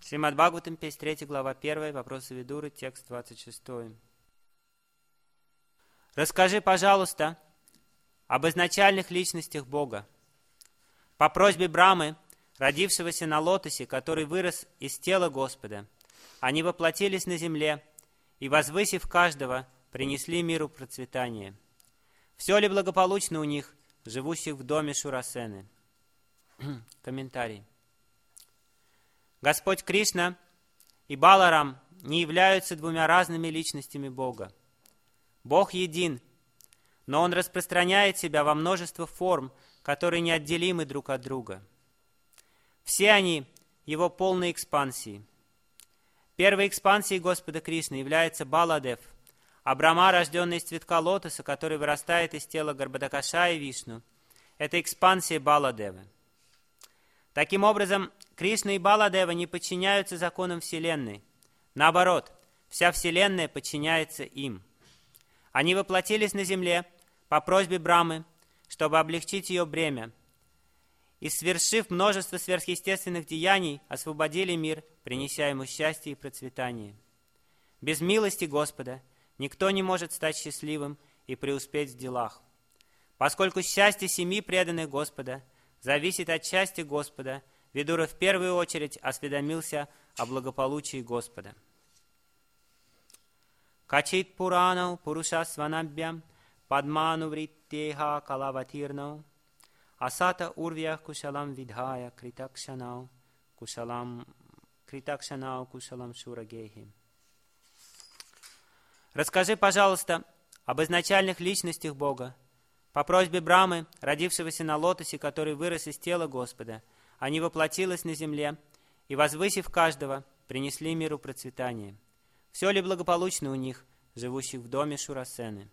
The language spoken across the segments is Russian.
Шримад Бхагаватам, 53 глава 1, вопросы Видуры, текст 26. Расскажи, пожалуйста, об изначальных личностях Бога. По просьбе Брамы, родившегося на лотосе, который вырос из тела Господа, они воплотились на земле и, возвысив каждого, принесли миру процветание. Все ли благополучно у них, живущих в доме Шурасены? Комментарий. Господь Кришна и Баларам не являются двумя разными личностями Бога. Бог един, но Он распространяет себя во множество форм, которые неотделимы друг от друга. Все они Его полной экспансии. Первой экспансией Господа Кришны является Баладев, а Брахма, рожденный из цветка лотоса, который вырастает из тела Гарбхадакаша и Вишну, это экспансия Баладевы. Таким образом, Кришна и Баладева не подчиняются законам Вселенной. Наоборот, вся Вселенная подчиняется им. Они воплотились на земле по просьбе Брамы, чтобы облегчить ее бремя, и, свершив множество сверхъестественных деяний, освободили мир, принеся ему счастье и процветание. Без милости Господа никто не может стать счастливым и преуспеть в делах. Поскольку счастье семьи преданных Господа зависит от счастья Господа, Видура в первую очередь осведомился о благополучии Господа. Качит Пуранау Пурушасванабьям Падману Вриттеха Калаватирнау Асата Урвья Кушалам Видхая Критакшанау Кушалам Шурагехи. Расскажи, пожалуйста, об изначальных личностях Бога. По просьбе Брамы, родившегося на лотосе, который вырос из тела Господа, они воплотились на земле и, возвысив каждого, принесли миру процветание. Все ли благополучно у них, живущих в доме Шурасены?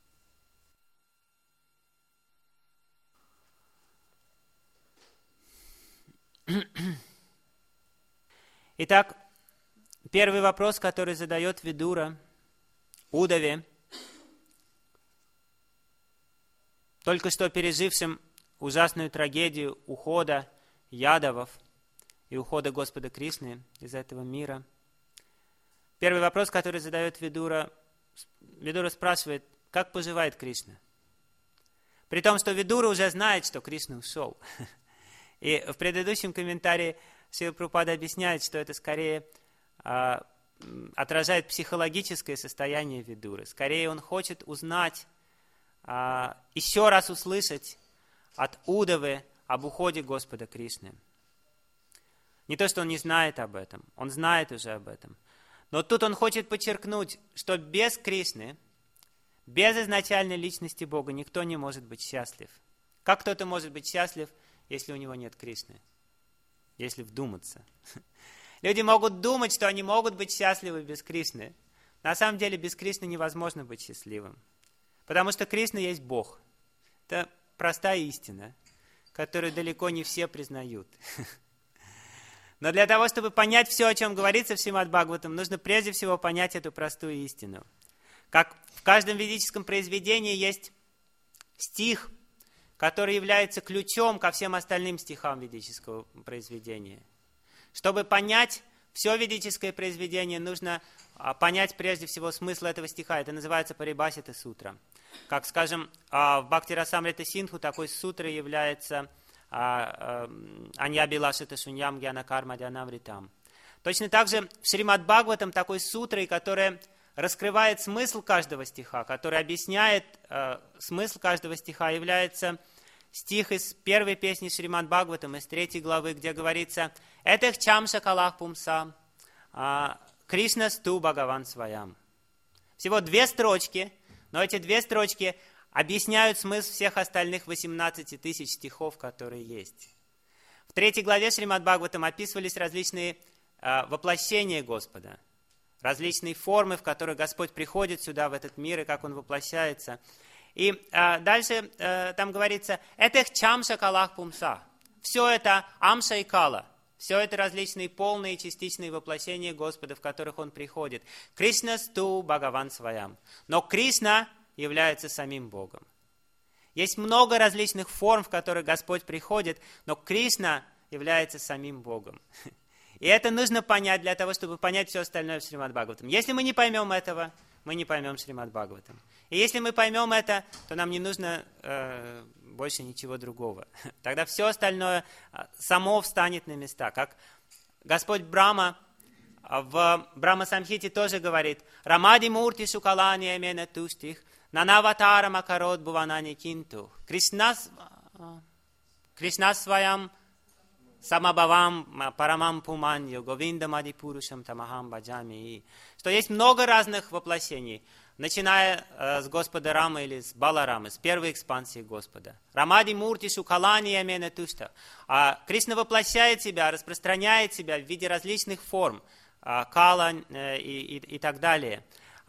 Итак, первый вопрос, который задает Видура Удаве, только что пережившим ужасную трагедию ухода Ядавов и ухода Господа Кришны из этого мира. Первый вопрос, который задает Видура спрашивает, как поживает Кришна? При том, что Видура уже знает, что Кришна ушел. И в предыдущем комментарии Шрила Прабхупада объясняет, что это скорее отражает психологическое состояние Видуры. Скорее он хочет узнать, еще раз услышать от Удавы об уходе Господа Кришны. Не то, что он не знает об этом, он знает уже об этом. Но тут он хочет подчеркнуть, что без Кришны, без изначальной личности Бога никто не может быть счастлив. Как кто-то может быть счастлив, если у него нет Кришны? Если вдуматься. Люди могут думать, что они могут быть счастливы без Кришны. На самом деле без Кришны невозможно быть счастливым. Потому что Кришна есть Бог. Это простая истина, которую далеко не все признают. Но для того, чтобы понять все, о чем говорится в Шримад Бхагаватам, нужно прежде всего понять эту простую истину. Как в каждом ведическом произведении есть стих, который является ключом ко всем остальным стихам ведического произведения. Чтобы понять все ведическое произведение, нужно понять прежде всего смысл этого стиха. Это называется Парибхасита сутра. Как, скажем, в Бхакти-расамрита Синдху такой сутрой является Аньябилашита Шуньям Гьяна Карма Дьянавритам. Точно так же в Шримад Бхагаватам такой сутрой, которая раскрывает смысл каждого стиха, который объясняет смысл каждого стиха, является стих из первой песни Шримад Бхагаватам, из 3 главы, где говорится «Этех чам шакалах пумса Кришна сту Бхагаван сваям». Всего 2 строчки, но эти 2 строчки объясняют смысл всех остальных 18 тысяч стихов, которые есть. В 3 главе Шримад Бхагаватам описывались различные воплощения Господа, различные формы, в которых Господь приходит сюда, в этот мир, и как Он воплощается. И дальше там говорится «Этех чам шакалах пумса». Все это амша и кала. Все это различные полные и частичные воплощения Господа, в которых Он приходит. Кришна сту Бхагаван сваям. Но Кришна является самим Богом. Есть много различных форм, в которых Господь приходит, но Кришна является самим Богом. И это нужно понять для того, чтобы понять все остальное в Шримад Бхагаватам. Если мы не поймем этого, мы не поймем Шримад Бхагаватам. И если мы поймем это, то нам не нужно больше ничего другого. Тогда все остальное само встанет на места. Как Господь Брахма в Брахма-самхите тоже говорит: «Рамади мурти шукалани амена туштих, нанаватара макарот буванани кинту». Кришна своям самабхавам парамам пуманью говиндам адипурушам тамахам баджами. Что есть много разных воплощений, начиная с Господа Рамы или с Баларамы, с первой экспансии Господа. Рамади мурти шукалани амена тушта. Кришна воплощает себя, распространяет себя в виде различных форм, кала и так далее.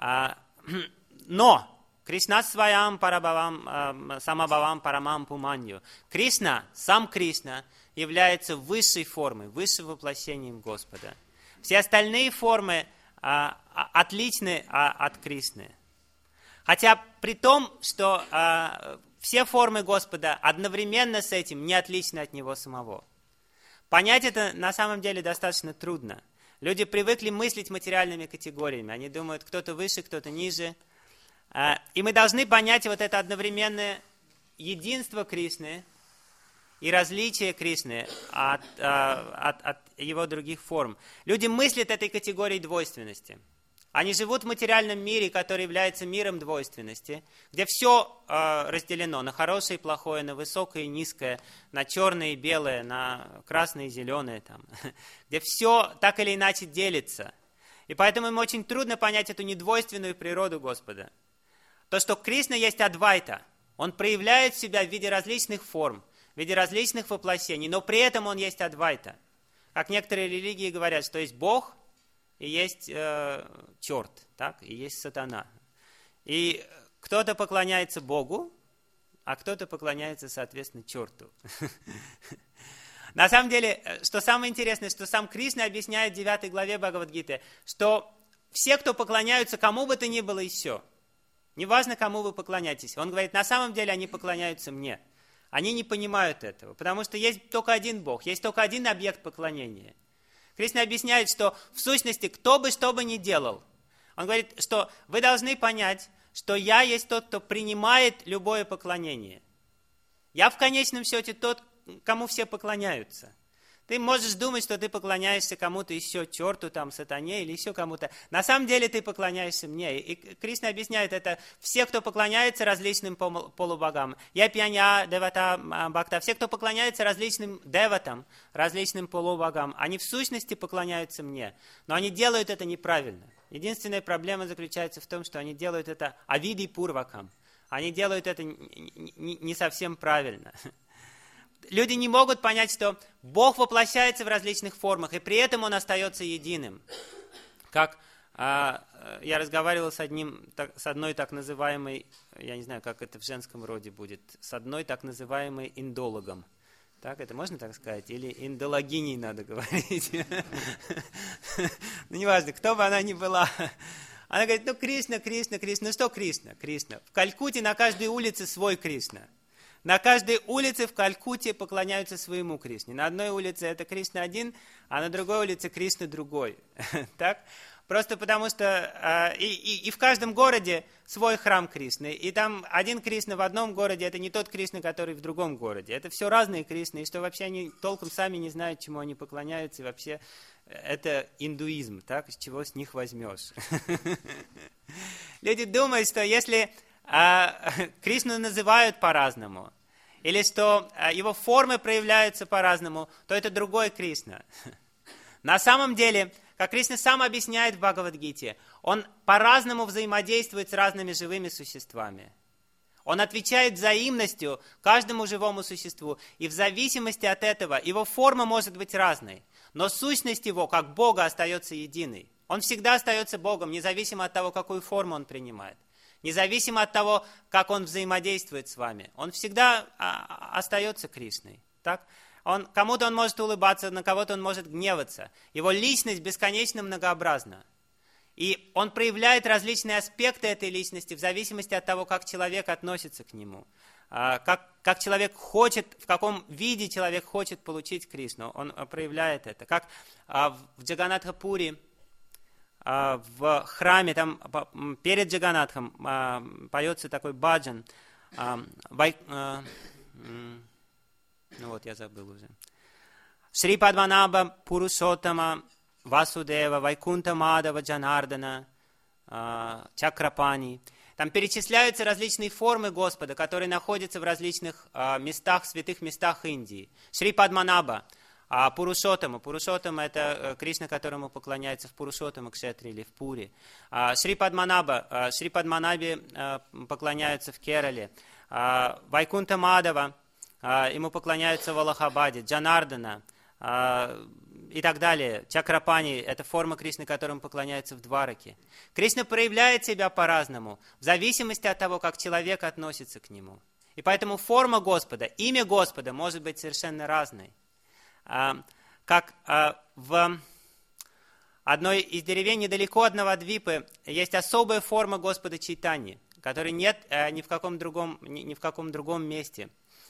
Но Кришна своям самабхавам парамам пуманью. Кришна, сам Кришна, является высшей формой, высшим воплощением Господа. Все остальные формы отличны от Кришны. Хотя при том, что все формы Господа одновременно с этим не отличны от Него самого. Понять это на самом деле достаточно трудно. Люди привыкли мыслить материальными категориями. Они думают, кто-то выше, кто-то ниже. И мы должны понять вот это одновременное единство Кришны и различие Кришны от его других форм. Люди мыслят этой категорией двойственности. Они живут в материальном мире, который является миром двойственности, где все разделено на хорошее и плохое, на высокое и низкое, на черное и белое, на красное и зеленое, где все так или иначе делится. И поэтому им очень трудно понять эту недвойственную природу Господа. То, что Кришна есть Адвайта, он проявляет себя в виде различных форм, в виде различных воплощений, но при этом он есть Адвайта. Как некоторые религии говорят, что есть Бог и есть черт, так, и есть сатана. И кто-то поклоняется Богу, а кто-то поклоняется, соответственно, черту. На самом деле, что самое интересное, что сам Кришна объясняет в 9 главе Бхагавад-гиты, что все, кто поклоняются кому бы то ни было еще, неважно, кому вы поклоняетесь, он говорит, на самом деле они поклоняются мне. Они не понимают этого, потому что есть только один Бог, есть только один объект поклонения. Кришна объясняет, что в сущности, кто бы что бы ни делал, он говорит, что вы должны понять, что я есть тот, кто принимает любое поклонение. Я в конечном счете тот, кому все поклоняются. Ты можешь думать, что ты поклоняешься кому-то еще, черту, сатане или еще кому-то. На самом деле ты поклоняешься мне. И Кришна объясняет это. Все, кто поклоняется различным полубогам. Я пьяня, девата, бхакта. Все, кто поклоняется различным деватам, различным полубогам, они в сущности поклоняются мне. Но они делают это неправильно. Единственная проблема заключается в том, что они делают это авиди пурвакам. Они делают это не совсем правильно. Люди не могут понять, что Бог воплощается в различных формах, и при этом Он остается единым. Как я разговаривал с одной так называемой, я не знаю, как это в женском роде будет, с одной так называемой индологом. Так, это можно так сказать? Или индологиней надо говорить? Ну, неважно, кто бы она ни была. Она говорит, Кришна. Ну что Кришна? В Калькутте на каждой улице свой Кришна. На каждой улице в Калькутте поклоняются своему Кришне. На одной улице это Кришна один, а на другой улице Кришна другой. Так? Просто потому что и в каждом городе свой храм Кришны. И там один Кришна в одном городе, это не тот Кришна, который в другом городе. Это все разные Кришны, и что вообще они толком сами не знают, чему они поклоняются. И вообще это индуизм, так? С чего с них возьмешь? Люди думают, что если Кришну называют по-разному, или что его формы проявляются по-разному, то это другой Кришна. На самом деле, как Кришна сам объясняет в Бхагавад-гите, он по-разному взаимодействует с разными живыми существами. Он отвечает взаимностью каждому живому существу, и в зависимости от этого его форма может быть разной, но сущность его, как Бога, остается единой. Он всегда остается Богом, независимо от того, какую форму он принимает. Независимо от того, как он взаимодействует с вами. Он всегда остается Кришной. Так? Кому-то он может улыбаться, на кого-то он может гневаться. Его личность бесконечно многообразна. И он проявляет различные аспекты этой личности в зависимости от того, как человек относится к нему. как человек хочет, в каком виде человек хочет получить Кришну. Он проявляет это. Как в Джаганатха-пури, в храме, там перед Джаганатхом поется такой баджан. Ну вот, я забыл уже. Шри Падманаба Пурушоттама Васудева Вайкунта Мадава Джанардана Чакрапани. Там перечисляются различные формы Господа, которые находятся в различных местах, святых местах Индии. Шри Падманаба, Пурушоттама. Пурушоттама – это Кришна, которому поклоняется в Пурушоттама Кшетре или в Пури. Шри Падманаба, Шри Падманабе поклоняются в Керале. Вайкунта Мадава, ему поклоняются в Аллахабаде. Джанардана и так далее. Чакрапани – это форма Кришны, которому поклоняются в Двараке. Кришна проявляет себя по-разному, в зависимости от того, как человек относится к нему. И поэтому форма Господа, имя Господа может быть совершенно разной. Как в одной из деревень недалеко от Навадвипы есть особая форма Господа Чайтаньи, которой нет ни в каком другом месте.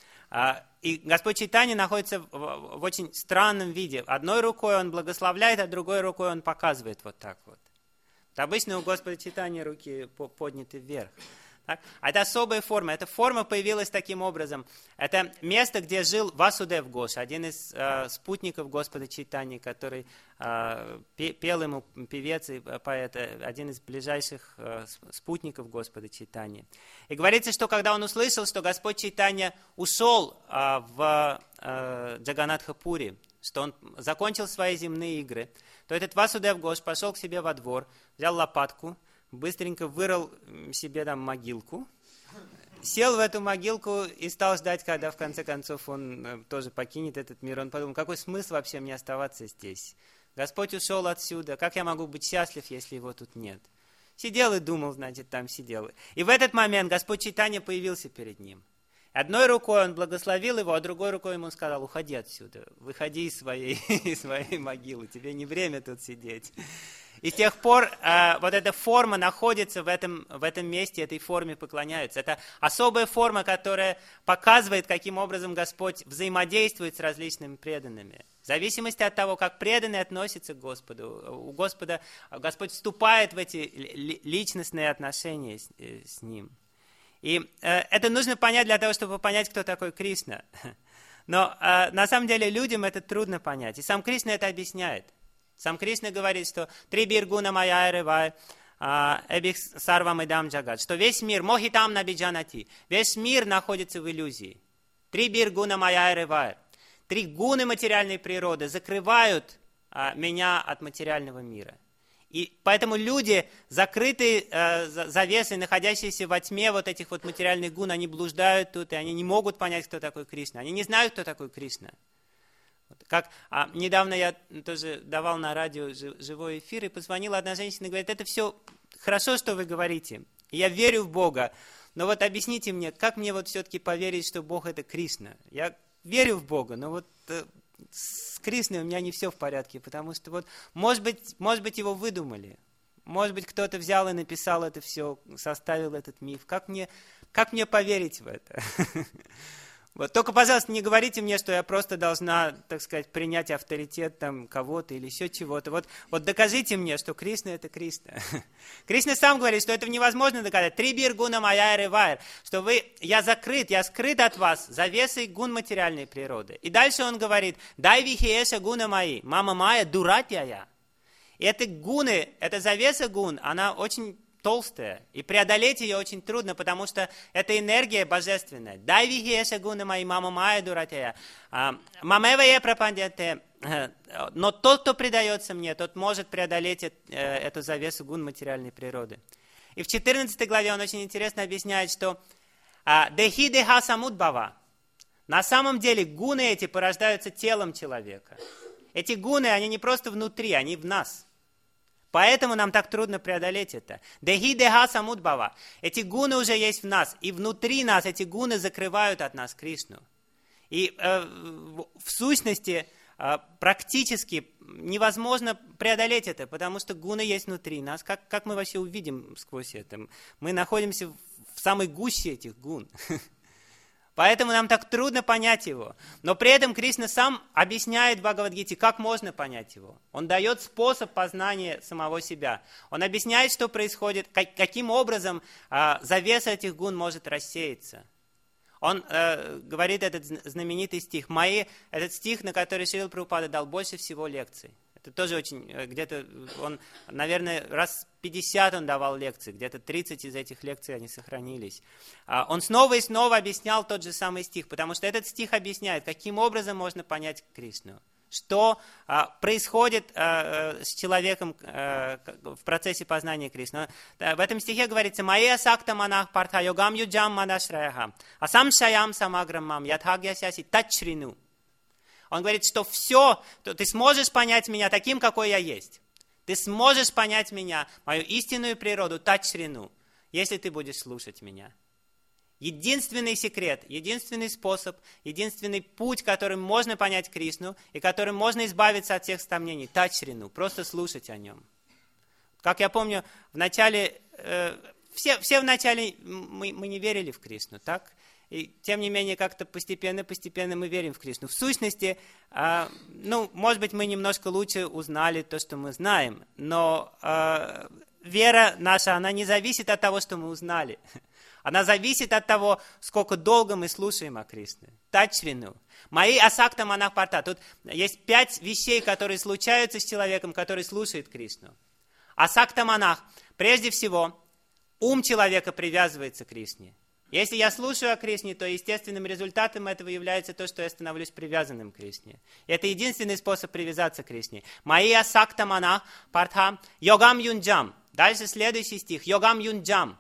И Господь Чайтанья находится в очень странном виде. Одной рукой Он благословляет, а другой рукой Он показывает вот так вот. Обычно у Господа Чайтаньи руки подняты вверх. Так? А это особая форма. Эта форма появилась таким образом. Это место, где жил Васудев Гоша, один из спутников Господа Чайтаньи, который пел ему, певец и поэт, один из ближайших спутников Господа Чайтаньи. И говорится, что когда он услышал, что Господь Чайтанья ушел в Джаганатха-пури, что он закончил свои земные игры, то этот Васудев Гош пошел к себе во двор, взял лопатку, быстренько вырыл себе там могилку, сел в эту могилку и стал ждать, когда в конце концов он тоже покинет этот мир. Он подумал, какой смысл вообще мне оставаться здесь? Господь ушел отсюда, как я могу быть счастлив, если его тут нет? Сидел и думал, значит, там сидел. И в этот момент Господь Чайтанья появился перед ним. Одной рукой он благословил его, а другой рукой ему сказал: уходи отсюда, выходи из своей могилы, тебе не время тут сидеть. И с тех пор вот эта форма находится в этом месте, этой форме поклоняются. Это особая форма, которая показывает, каким образом Господь взаимодействует с различными преданными. В зависимости от того, как преданные относятся к Господу, у Господа Господь вступает в эти личностные отношения с Ним. И это нужно понять для того, чтобы понять, кто такой Кришна. Но на самом деле людям это трудно понять. И сам Кришна это объясняет. Сам Кришна говорит, что «Трибир гуна майя ревай, эбих сарвам идам джагат», что весь мир, мохитам набиджанати, весь мир находится в иллюзии. «Трибир гуна майя ревай». 3 гуны материальной природы закрывают меня от материального мира. И поэтому люди, закрытые завесой, находящиеся во тьме вот этих вот материальных гун, они блуждают тут, и они не могут понять, кто такой Кришна. Они не знают, кто такой Кришна. Как недавно я тоже давал на радио живой эфир, и позвонила одна женщина и говорит: это все хорошо, что вы говорите, я верю в Бога, но вот объясните мне, как мне вот все-таки поверить, что Бог это Кришна? Я верю в Бога, но вот с Кришной у меня не все в порядке, потому что вот, может быть, его выдумали, может быть, кто-то взял и написал это все, составил этот миф. Как мне поверить в это? Вот. Только, пожалуйста, не говорите мне, что я просто должна, так сказать, принять авторитет там кого-то или еще чего-то. Вот докажите мне, что Кришна это Кришна. Кришна сам говорит, что это невозможно доказать. Трибир гуна майя ревайр, что я скрыт от вас завесой гун материальной природы. И дальше он говорит: дай вихиеша гуна мои, мама майя дуратья. И это гуны, эта завеса гун, она очень толстая, и преодолеть ее очень трудно, потому что это энергия божественная. Дай вихиеша гуна мои, мама майя дуратья. Мамева е пропандяте. Но тот, кто предается мне, тот может преодолеть эту завесу гун материальной природы. И в 14 главе он очень интересно объясняет, что дехи деха самудбава. На самом деле гуны эти порождаются телом человека. Эти гуны, они не просто внутри, они в нас. Поэтому нам так трудно преодолеть это. Дехи деха самудбава. Эти гуны уже есть в нас. И внутри нас эти гуны закрывают от нас Кришну. И в сущности практически невозможно преодолеть это, потому что гуны есть внутри нас. Как мы вообще увидим сквозь это? Мы находимся в самой гуще этих гун. Поэтому нам так трудно понять его. Но при этом Кришна сам объясняет в Бхагавад-гите, как можно понять его. Он дает способ познания самого себя. Он объясняет, что происходит, каким образом завеса этих гун может рассеяться. Он говорит этот знаменитый стих. Этот стих, на который Шрила Прабхупада дал больше всего лекций. Это тоже очень, где-то он, наверное, раз 50 он давал лекции, где-то 30 из этих лекций они сохранились. Он снова и снова объяснял тот же самый стих, потому что этот стих объясняет, каким образом можно понять Кришну. Что происходит с человеком в процессе познания Кришны. В этом стихе говорится «Майя асакта манах парта йогам юджам мадашраяха асам шаям самаграммам ятхагьясяси тачрину». Он говорит, что все, ты сможешь понять меня таким, какой я есть. Ты сможешь понять меня, мою истинную природу, тачрину, если ты будешь слушать меня. Единственный секрет, единственный способ, единственный путь, которым можно понять Кришну и которым можно избавиться от всех сомнений, тачрину, просто слушать о нем. Как я помню, в начале, все в начале мы не верили в Кришну, так? И тем не менее, как-то постепенно мы верим в Кришну. В сущности, может быть, мы немножко лучше узнали то, что мы знаем, но вера наша, она не зависит от того, что мы узнали. Она зависит от того, сколько долго мы слушаем о Кришне. Тачрину. Мои асакта манах парта. Тут есть 5 вещей, которые случаются с человеком, который слушает Кришну. Асакта манах. Прежде всего, ум человека привязывается к Кришне. Если я слушаю о Кришне, то естественным результатом этого является то, что я становлюсь привязанным к Кришне. И это единственный способ привязаться к Кришне. Мои асакта манах парта йогам юнджам. Дальше следующий стих. Йогам юнджам.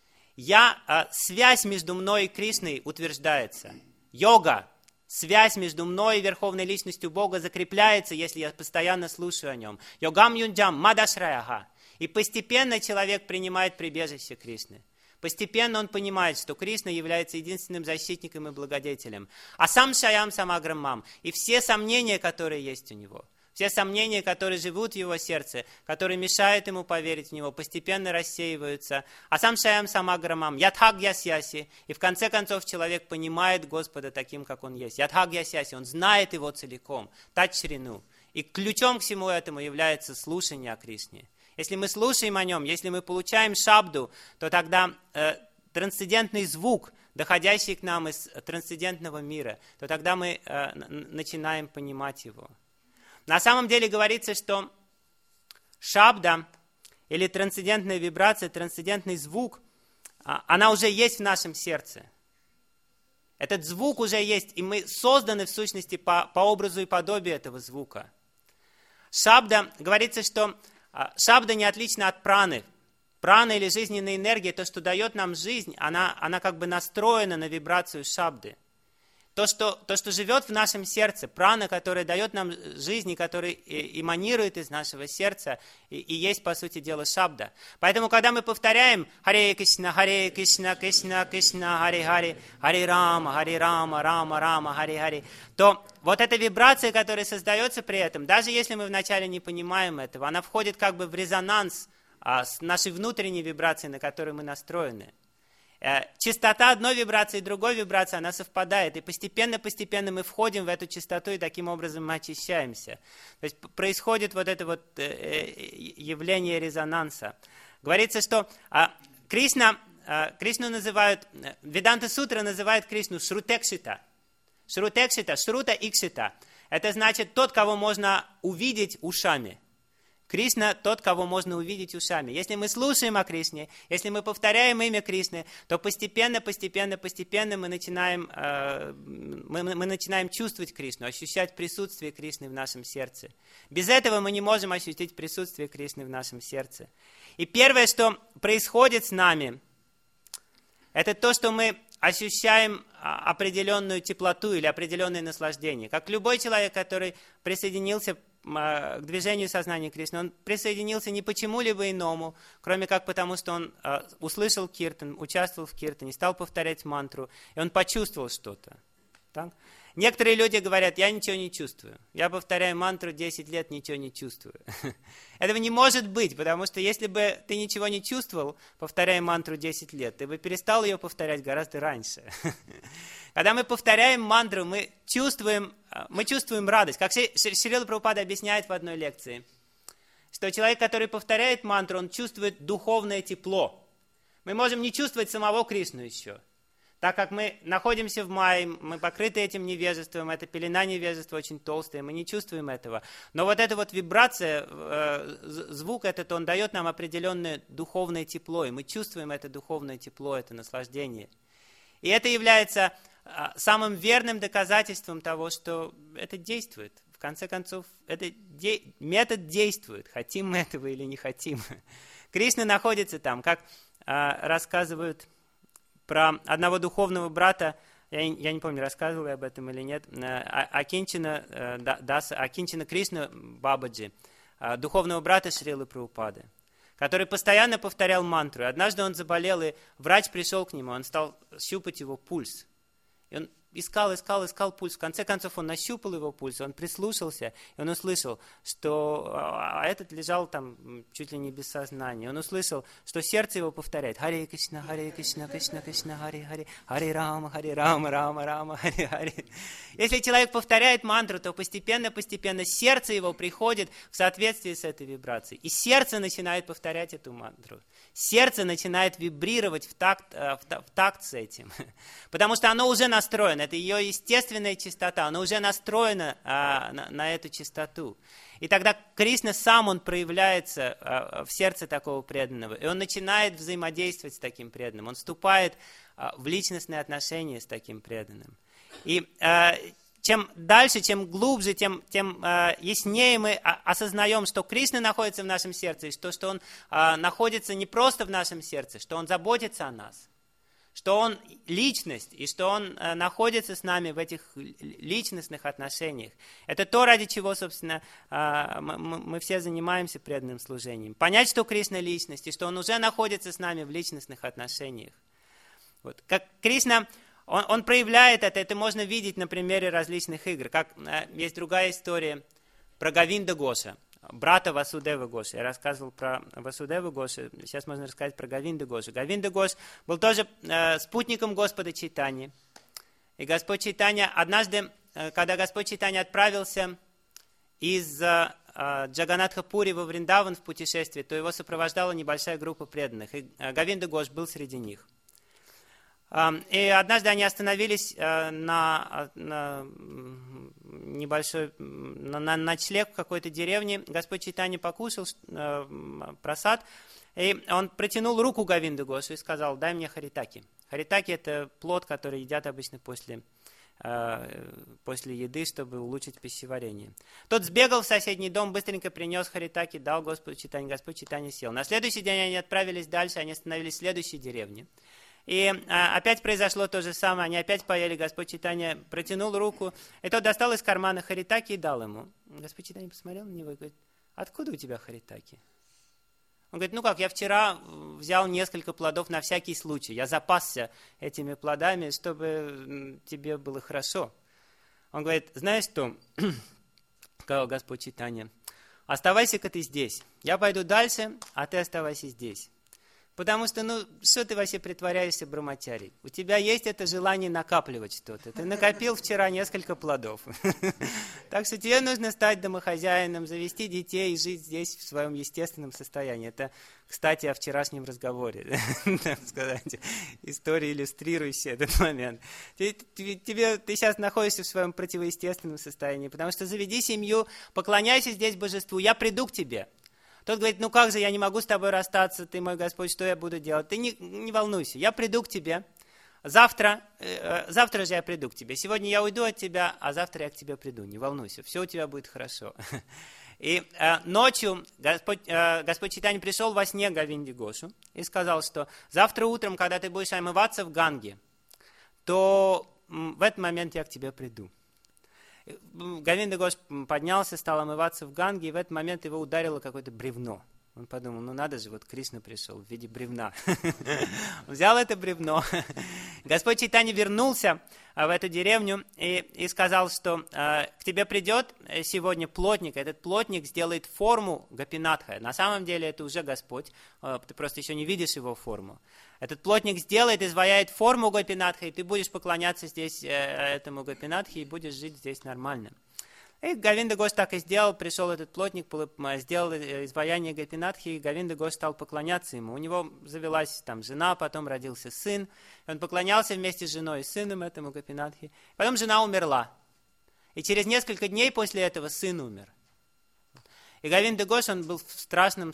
Связь между мной и Кришной утверждается. Йога, связь между мной и Верховной Личностью Бога закрепляется, если я постоянно слушаю о нем. Йогам юнджам мадашраяха. И постепенно человек принимает прибежище Кришны. Постепенно он понимает, что Кришна является единственным защитником и благодетелем. А сам шаям самаграммам. И все сомнения, которые есть у него, все сомнения, которые живут в его сердце, которые мешают ему поверить в него, постепенно рассеиваются. А сам шаям самаграммам. Ятхаг ясяси. И в конце концов человек понимает Господа таким, как он есть. Ятхаг ясяси. Он знает его целиком. Тачрину. И ключом к всему этому является слушание о Кришне. Если мы слушаем о нем, если мы получаем шабду, то тогда трансцендентный звук, доходящий к нам из трансцендентного мира, то тогда мы начинаем понимать его. На самом деле говорится, что шабда или трансцендентная вибрация, трансцендентный звук, она уже есть в нашем сердце. Этот звук уже есть, и мы созданы в сущности по образу и подобию этого звука. Шабда, говорится, что шабда не отлична от праны. Прана или жизненная энергия, то, что дает нам жизнь, она как бы настроена на вибрацию шабды. То, что живет в нашем сердце, прана, которая дает нам жизнь, и которая эманирует из нашего сердца, и есть, по сути дела, шабда. Поэтому, когда мы повторяем Харе Кришна, Кришна, Кришна, Харе Харе, Харе Рама, Рама, Рама, Харе Харе, то вот эта вибрация, которая создается при этом, даже если мы вначале не понимаем этого, она входит как бы в резонанс с нашей внутренней вибрацией, на которую мы настроены. Частота одной вибрации и другой вибрации, она совпадает, и постепенно мы входим в эту частоту, и таким образом мы очищаемся. То есть происходит вот это вот явление резонанса. Говорится, что Кришну называют, Веданта Сутра называет Кришну Шрутекшита. Шрутекшита, Шрута Икшита. Это значит тот, кого можно увидеть ушами. Кришна тот, кого можно увидеть ушами. Если мы слушаем о Кришне, если мы повторяем имя Кришны, то постепенно мы начинаем чувствовать Кришну, ощущать присутствие Кришны в нашем сердце. Без этого мы не можем ощутить присутствие Кришны в нашем сердце. И первое, что происходит с нами, это то, что мы ощущаем определенную теплоту или определенное наслаждение. Как любой человек, который присоединился к движению сознания Кришны, он присоединился не почему-либо иному, кроме как потому, что он услышал киртан, участвовал в киртане, стал повторять мантру, и он почувствовал что-то. Так? Некоторые люди говорят, я ничего не чувствую. Я повторяю мантру 10 лет, ничего не чувствую. Этого не может быть, потому что если бы ты ничего не чувствовал, повторяя мантру 10 лет, ты бы перестал ее повторять гораздо раньше. Когда мы повторяем мантру, мы чувствуем радость. Как Шрила Прабхупада объясняет в одной лекции, что человек, который повторяет мантру, он чувствует духовное тепло. Мы можем не чувствовать самого Кришну еще. Так как мы находимся в майе, мы покрыты этим невежеством, эта пелена невежества очень толстая, мы не чувствуем этого. Но вот эта вот вибрация, звук этот, он дает нам определенное духовное тепло, и мы чувствуем это духовное тепло, это наслаждение. И это является самым верным доказательством того, что это действует. В конце концов, метод действует, хотим мы этого или не хотим. Кришна находится там, как рассказывают про одного духовного брата, я не помню, рассказывал я об этом или нет, Акинчина Кришна Бабаджи, духовного брата Шрилы Прабхупады, который постоянно повторял мантру. Однажды он заболел, и врач пришел к нему, он стал щупать его пульс. И он искал пульс. В конце концов, он нащупал его пульс, он прислушался, и он услышал, что этот лежал там чуть ли не без сознания. Он услышал, что сердце его повторяет: Харе Кришна, Кришна, Кришна, Харе, Харе Рама, Рама, Рама, Харе. Если человек повторяет мантру, то постепенно сердце его приходит в соответствии с этой вибрацией. И сердце начинает повторять эту мантру. Сердце начинает вибрировать в такт с этим. Потому что оно уже настроено. Это ее естественная частота, она уже настроена на эту частоту. И тогда Кришна сам, он проявляется в сердце такого преданного, и он начинает взаимодействовать с таким преданным, он вступает в личностные отношения с таким преданным. И чем дальше, чем глубже, тем яснее мы осознаем, что Кришна находится в нашем сердце, и что он находится не просто в нашем сердце, что он заботится о нас, что он личность, и что он находится с нами в этих личностных отношениях. Это то, ради чего, собственно, мы все занимаемся преданным служением. Понять, что Кришна личность, и что он уже находится с нами в личностных отношениях. Вот. Как Кришна, он проявляет это можно видеть на примере различных игр. Как есть другая история про Говинда Гоша, брата Васудева Гоши. Я рассказывал про Васудева Гоши, сейчас можно рассказать про Говинда Гошу. Говинда Гош был тоже спутником Господа Чайтаньи. И Господь Чайтанья, однажды, когда Господь Чайтанья отправился из Джаганатха-Пури во Вриндаван в путешествие, то его сопровождала небольшая группа преданных. И Говинда Гош был среди них. И однажды они остановились на ночлег в какой-то деревне. Господь Чайтанья покушал прасад, и он протянул руку Говинду Гошу и сказал: дай мне харитаки. Харитаки – это плод, который едят обычно после еды, чтобы улучшить пищеварение. Тот сбегал в соседний дом, быстренько принес харитаки, дал Господу Чайтанье. Господь Чайтанья сел. На следующий день они отправились дальше, они остановились в следующей деревне. И опять произошло то же самое, они опять поели, Господь Чайтанья протянул руку, и тот достал из кармана харитаки и дал ему. Господь Чайтанья посмотрел на него и говорит: откуда у тебя харитаки? Он говорит: ну как, я вчера взял несколько плодов на всякий случай, я запасся этими плодами, чтобы тебе было хорошо. Он говорит: знаешь что, сказал Господь Чайтанья, оставайся-ка ты здесь, я пойду дальше, а ты оставайся здесь. Потому что, что ты вообще притворяешься брамачарий? У тебя есть это желание накапливать что-то. Ты накопил вчера несколько плодов. Так что тебе нужно стать домохозяином, завести детей и жить здесь в своем естественном состоянии. Это, кстати, о вчерашнем разговоре. Так сказать, история, иллюстрирующая этот момент. Ты сейчас находишься в своем противоестественном состоянии, потому что заведи семью, поклоняйся здесь божеству, я приду к тебе. Тот говорит: ну как же, я не могу с тобой расстаться, ты мой Господь, что я буду делать? Ты не волнуйся, я приду к тебе. Завтра же я приду к тебе. Сегодня я уйду от тебя, а завтра я к тебе приду. Не волнуйся, все у тебя будет хорошо. И ночью Господь Чайтанья пришел во сне к Говинде Гошу и сказал, что завтра утром, когда ты будешь омываться в Ганге, то в этот момент я к тебе приду. Говинда Гош поднялся, стал омываться в Ганге, и в этот момент его ударило какое-то бревно. Он подумал: ну надо же, вот Кришна пришел в виде бревна. Он взял это бревно Господь Чайтанья вернулся в эту деревню и сказал, что к тебе придет сегодня плотник. Этот плотник сделает форму Гопинатха. На самом деле это уже Господь, ты просто еще не видишь его форму. Этот плотник сделает, изваяет форму Гопинатха, и ты будешь поклоняться здесь этому Гопинатхе и будешь жить здесь нормально. И Говинда Гош так и сделал, пришел этот плотник, сделал изваяние Гопинатхи, и Говинда Гош стал поклоняться ему. У него завелась там жена, потом родился сын, и он поклонялся вместе с женой и сыном этому Гопинатхи. Потом жена умерла, и через несколько дней после этого сын умер. И Говинда Гош, он был в страшном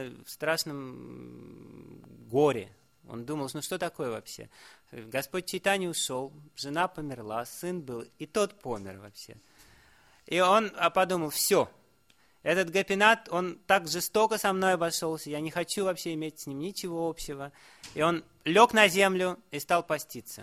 горе. Он думал, ну что такое вообще? Господь Чайтанья ушел, жена померла, сын был, и тот помер вообще. И он подумал, все, этот Гопинат, он так жестоко со мной обошелся, я не хочу вообще иметь с ним ничего общего. И он лег на землю и стал поститься.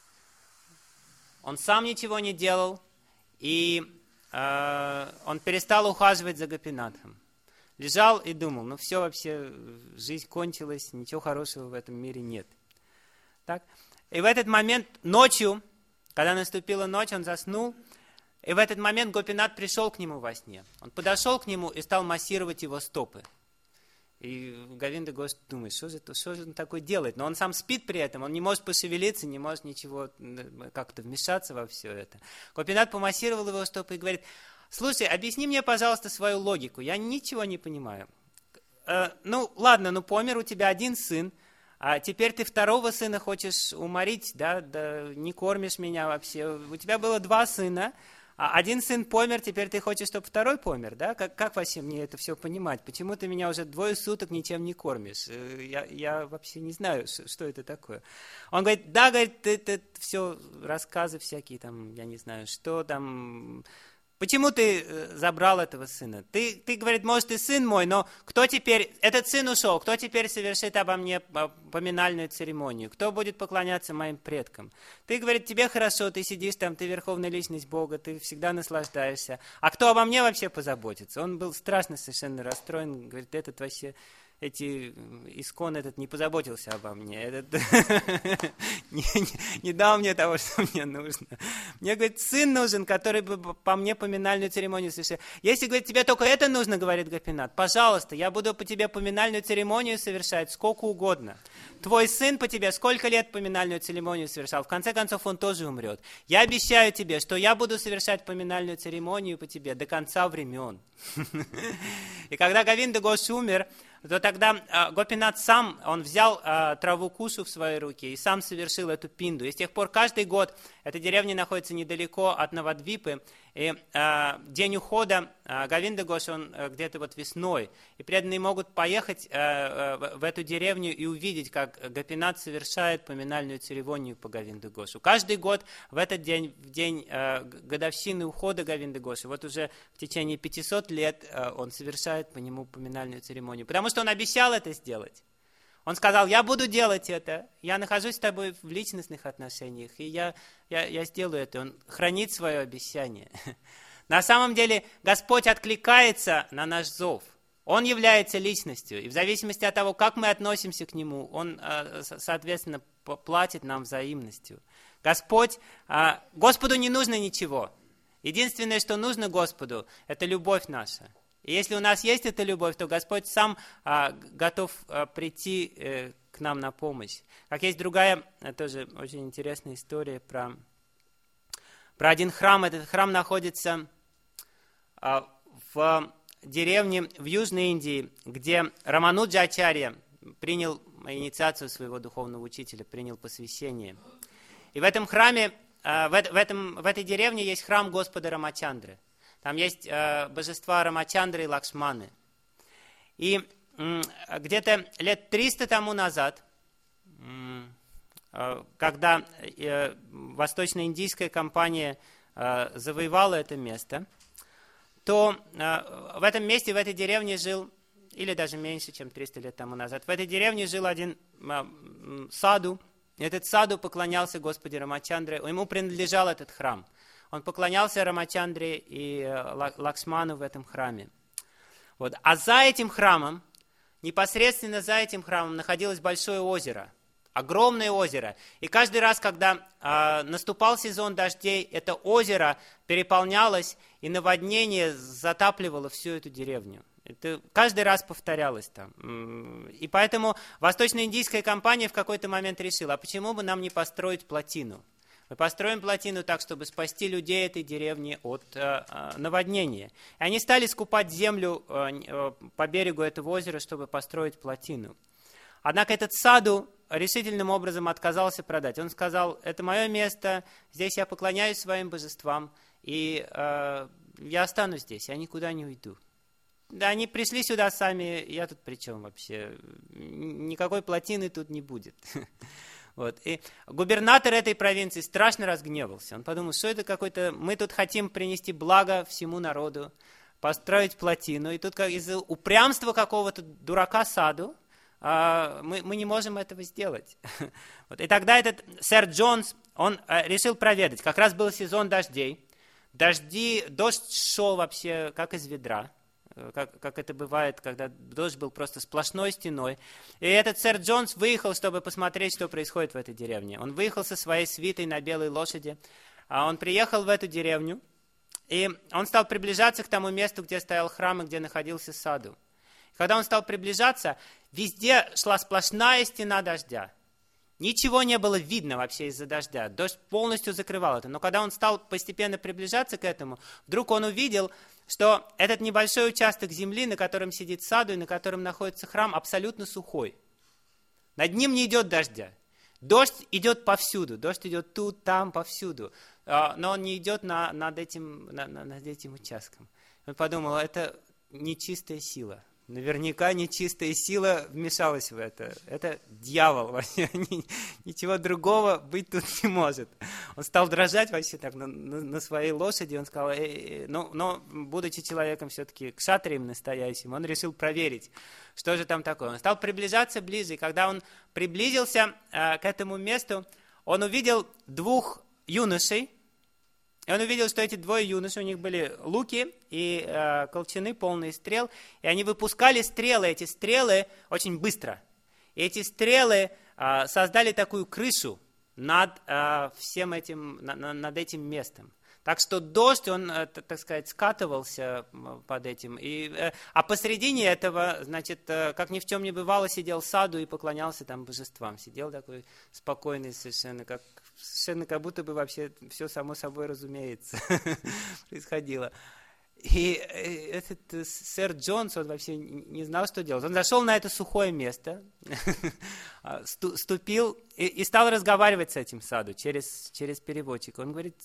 Он сам ничего не делал, и он перестал ухаживать за Гопинатхом. Лежал и думал, ну все вообще, жизнь кончилась, ничего хорошего в этом мире нет. Так? И в этот момент ночью, когда наступила ночь, он заснул, и в этот момент Гопинат пришел к нему во сне. Он подошел к нему и стал массировать его стопы. И Говинда Гош думает, что же он такое делает? Но он сам спит при этом, он не может пошевелиться, не может ничего как-то вмешаться во все это. Гопинат помассировал его стопы и говорит, слушай, объясни мне, пожалуйста, свою логику, я ничего не понимаю. Ну, ладно, помер у тебя один сын, а теперь ты второго сына хочешь уморить, да, не кормишь меня вообще. У тебя было 2 сына, а один сын помер, теперь ты хочешь, чтобы второй помер, да? Как вообще мне это все понимать? Почему ты меня уже 2 суток ничем не кормишь? Я вообще не знаю, что это такое. Он говорит, да, говорит, это все рассказы всякие, там, я не знаю, что там... Почему ты забрал этого сына? Ты, говорит, может, и сын мой, но кто теперь... Этот сын ушел, кто теперь совершит обо мне поминальную церемонию? Кто будет поклоняться моим предкам? Ты, говорит, тебе хорошо, ты сидишь там, ты верховная личность Бога, ты всегда наслаждаешься. А кто обо мне вообще позаботится? Он был страшно совершенно расстроен, говорит, этот вообще... Искон этот не позаботился обо мне, этот не дал мне того, что мне нужно. Мне, говорит, сын нужен, который бы по мне поминальную церемонию совершил. Если, говорит, тебе только это нужно, говорит Гопинат, пожалуйста, я буду по тебе поминальную церемонию совершать сколько угодно. Твой сын по тебе сколько лет поминальную церемонию совершал, в конце концов он тоже умрет. Я обещаю тебе, что я буду совершать поминальную церемонию по тебе до конца времен. И когда Говинда Гош умер, то тогда Гопинат сам, он взял траву кушу в свои руки и сам совершил эту пинду. И с тех пор каждый год эта деревня находится недалеко от Навадвипы. И день ухода Говинда Гош, он где-то вот весной. И преданные могут поехать в эту деревню и увидеть, как Гопинат совершает поминальную церемонию по Говинду Гошу. Каждый год в этот день, в день годовщины ухода Говинды Гоши, вот уже в течение 500 лет он совершает по нему поминальную церемонию. Потому что он обещал это сделать. Он сказал, я буду делать это, я нахожусь с тобой в личностных отношениях, и я сделаю это. Он хранит свое обещание. На самом деле Господь откликается на наш зов. Он является личностью, и в зависимости от того, как мы относимся к Нему, Он, соответственно, платит нам взаимностью. Господу не нужно ничего. Единственное, что нужно Господу, это любовь наша. И если у нас есть эта любовь, то Господь сам готов прийти к нам на помощь. Как есть другая, тоже очень интересная история про один храм. Этот храм находится в деревне в Южной Индии, где Рамануджа Ачарья принял инициацию своего духовного учителя, принял посвящение. И в этом храме, в этой деревне есть храм Господа Рамачандры. Там есть божества Рамачандры и Лакшманы. И где-то лет 300 тому назад, когда восточно-индийская компания завоевала это место, то в этом месте, в этой деревне жил, или даже меньше, чем 300 лет тому назад, в этой деревне жил один саду. Этот саду поклонялся Господу Рамачандре, ему принадлежал этот храм. Он поклонялся Рамачандре и Лакшману в этом храме. Вот. А за этим храмом, непосредственно за этим храмом находилось большое озеро. огромное озеро. И каждый раз, когда наступал сезон дождей, это озеро переполнялось, и наводнение затапливало всю эту деревню. Это каждый раз повторялось там. И поэтому Восточно-Индийская компания в какой-то момент решила, а почему бы нам не построить плотину? Мы построим плотину так, чтобы спасти людей этой деревни от наводнения. И они стали скупать землю по берегу этого озера, чтобы построить плотину. Однако этот Саду решительным образом отказался продать. Он сказал, это мое место, здесь я поклоняюсь своим божествам, и я останусь здесь, я никуда не уйду. Да, они пришли сюда сами, я тут при чем вообще? Никакой плотины тут не будет. Вот. И губернатор этой провинции страшно разгневался. Он подумал, что это какой-то... Мы тут хотим принести благо всему народу, построить плотину, и тут как из-за упрямства какого-то дурака Саду мы не можем этого сделать. Вот. И тогда этот сэр Джонс, он решил проведать. Как раз был сезон дождей. Дождь шел вообще как из ведра. Как это бывает, когда дождь был просто сплошной стеной. И этот сэр Джонс выехал, чтобы посмотреть, что происходит в этой деревне. Он выехал со своей свитой на белой лошади. Он приехал в эту деревню, и он стал приближаться к тому месту, где стоял храм и где находился Саду. Когда он стал приближаться, везде шла сплошная стена дождя. Ничего не было видно вообще из-за дождя. Дождь полностью закрывал это. Но когда он стал постепенно приближаться к этому, вдруг он увидел, что этот небольшой участок земли, на котором сидит Саду и на котором находится храм, абсолютно сухой. Над ним не идет дождя. Дождь идет повсюду. Дождь идет тут, там, повсюду. Но он не идет над этим участком. Он подумал, это нечистая сила. Наверняка нечистая сила вмешалась в это. Это дьявол вообще. Ничего другого быть тут не может. Он стал дрожать вообще так на своей лошади. Он сказал, но будучи человеком все-таки кшатрием настоящим, он решил проверить, что же там такое. Он стал приближаться ближе. И когда он приблизился к этому месту, он увидел двух юношей. И он увидел, что эти двое юношей, у них были луки и колчаны, полные стрел, и они выпускали стрелы, эти стрелы очень быстро. И эти стрелы создали такую крышу над всем этим, над этим местом. Так что дождь, он, так сказать, скатывался под этим. А посредине этого, значит, как ни в чем не бывало, сидел Саду и поклонялся там божествам. Сидел такой спокойный совершенно, как будто бы вообще все само собой разумеется происходило. И этот сэр Джонс, он вообще не знал, что делать. Он зашел на это сухое место, ступил и стал разговаривать с этим Саду через переводчика. Он говорит,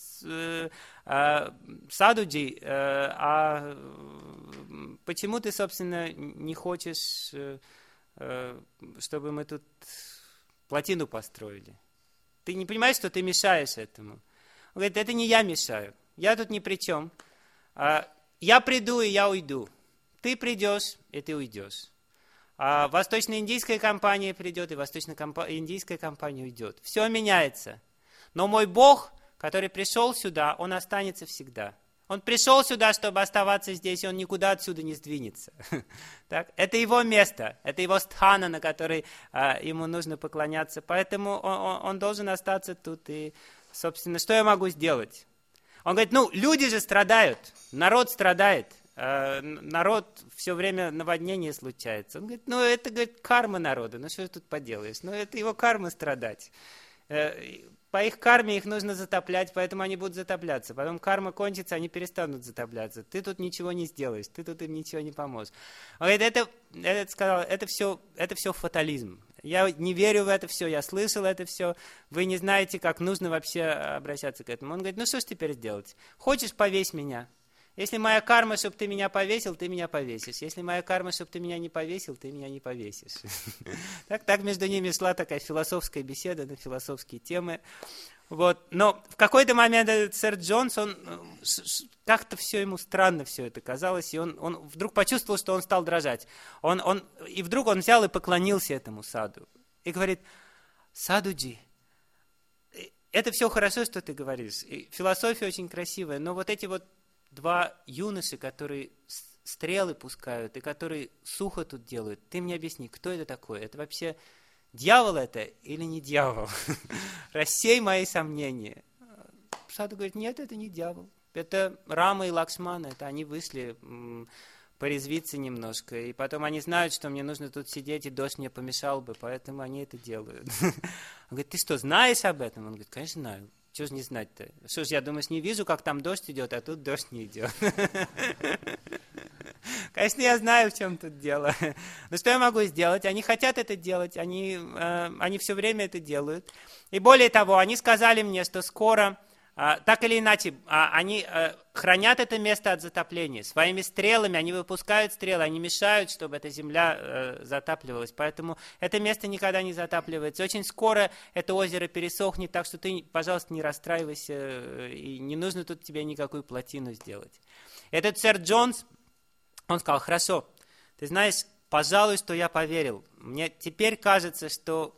Садуджи, а почему ты, собственно, не хочешь, чтобы мы тут плотину построили? Ты не понимаешь, что ты мешаешь этому? Он говорит, это не я мешаю, я тут ни при чем. Я приду, и я уйду. Ты придешь, и ты уйдешь. Восточно-индийская компания придет, и восточно-индийская компания уйдет. Все меняется. Но мой Бог, который пришел сюда, Он останется всегда. Он пришел сюда, чтобы оставаться здесь, и Он никуда отсюда не сдвинется. Так? Это Его место, это Его стхана, на который Ему нужно поклоняться. Поэтому он должен остаться тут. И, собственно, что я могу сделать? Он говорит, люди же страдают, народ страдает, народ все время наводнение случается. Он говорит, это, говорит, карма народа, что тут поделаешь? Это его карма страдать. По их карме их нужно затоплять, поэтому они будут затопляться. Потом карма кончится, они перестанут затопляться. Ты тут ничего не сделаешь, ты тут им ничего не поможешь. Он говорит, это все фатализм. Я не верю в это все, я слышал это все. Вы не знаете, как нужно вообще обращаться к этому. Он говорит, что ж теперь сделать? Хочешь, повесь меня. Если моя карма, чтобы ты меня повесил, ты меня повесишь. Если моя карма, чтобы ты меня не повесил, ты меня не повесишь. Так между ними шла такая философская беседа на философские темы. Вот. Но в какой-то момент этот сэр Джонс, он как-то все ему странно все это казалось, и он вдруг почувствовал, что он стал дрожать. И вдруг он взял и поклонился этому Саду. И говорит, Садуджи, это все хорошо, что ты говоришь. И философия очень красивая, но вот эти вот два юноши, которые стрелы пускают и которые сухо тут делают, ты мне объясни, кто это такой? Это вообще дьявол это или не дьявол? Рассей мои сомнения. Саду говорит, нет, это не дьявол. Это Рама и Лакшмана, это они вышли порезвиться немножко. И потом они знают, что мне нужно тут сидеть, и дождь мне помешал бы, поэтому они это делают. Он говорит, ты что, знаешь об этом? Он говорит, конечно, знаю. Чего ж не знать-то? Что ж, я, думаю, не вижу, как там дождь идет, а тут дождь не идет. Конечно, я знаю, в чем тут дело. Но что я могу сделать? Они хотят это делать, они все время это делают. И более того, они сказали мне, что скоро, так или иначе, они хранят это место от затопления. Своими стрелами они выпускают стрелы, они мешают, чтобы эта земля затапливалась. Поэтому это место никогда не затапливается. Очень скоро это озеро пересохнет, так что ты, пожалуйста, не расстраивайся, и не нужно тут тебе никакую плотину сделать. Этот сэр Джонс, он сказал, хорошо, ты знаешь, пожалуй, что я поверил. Мне теперь кажется, что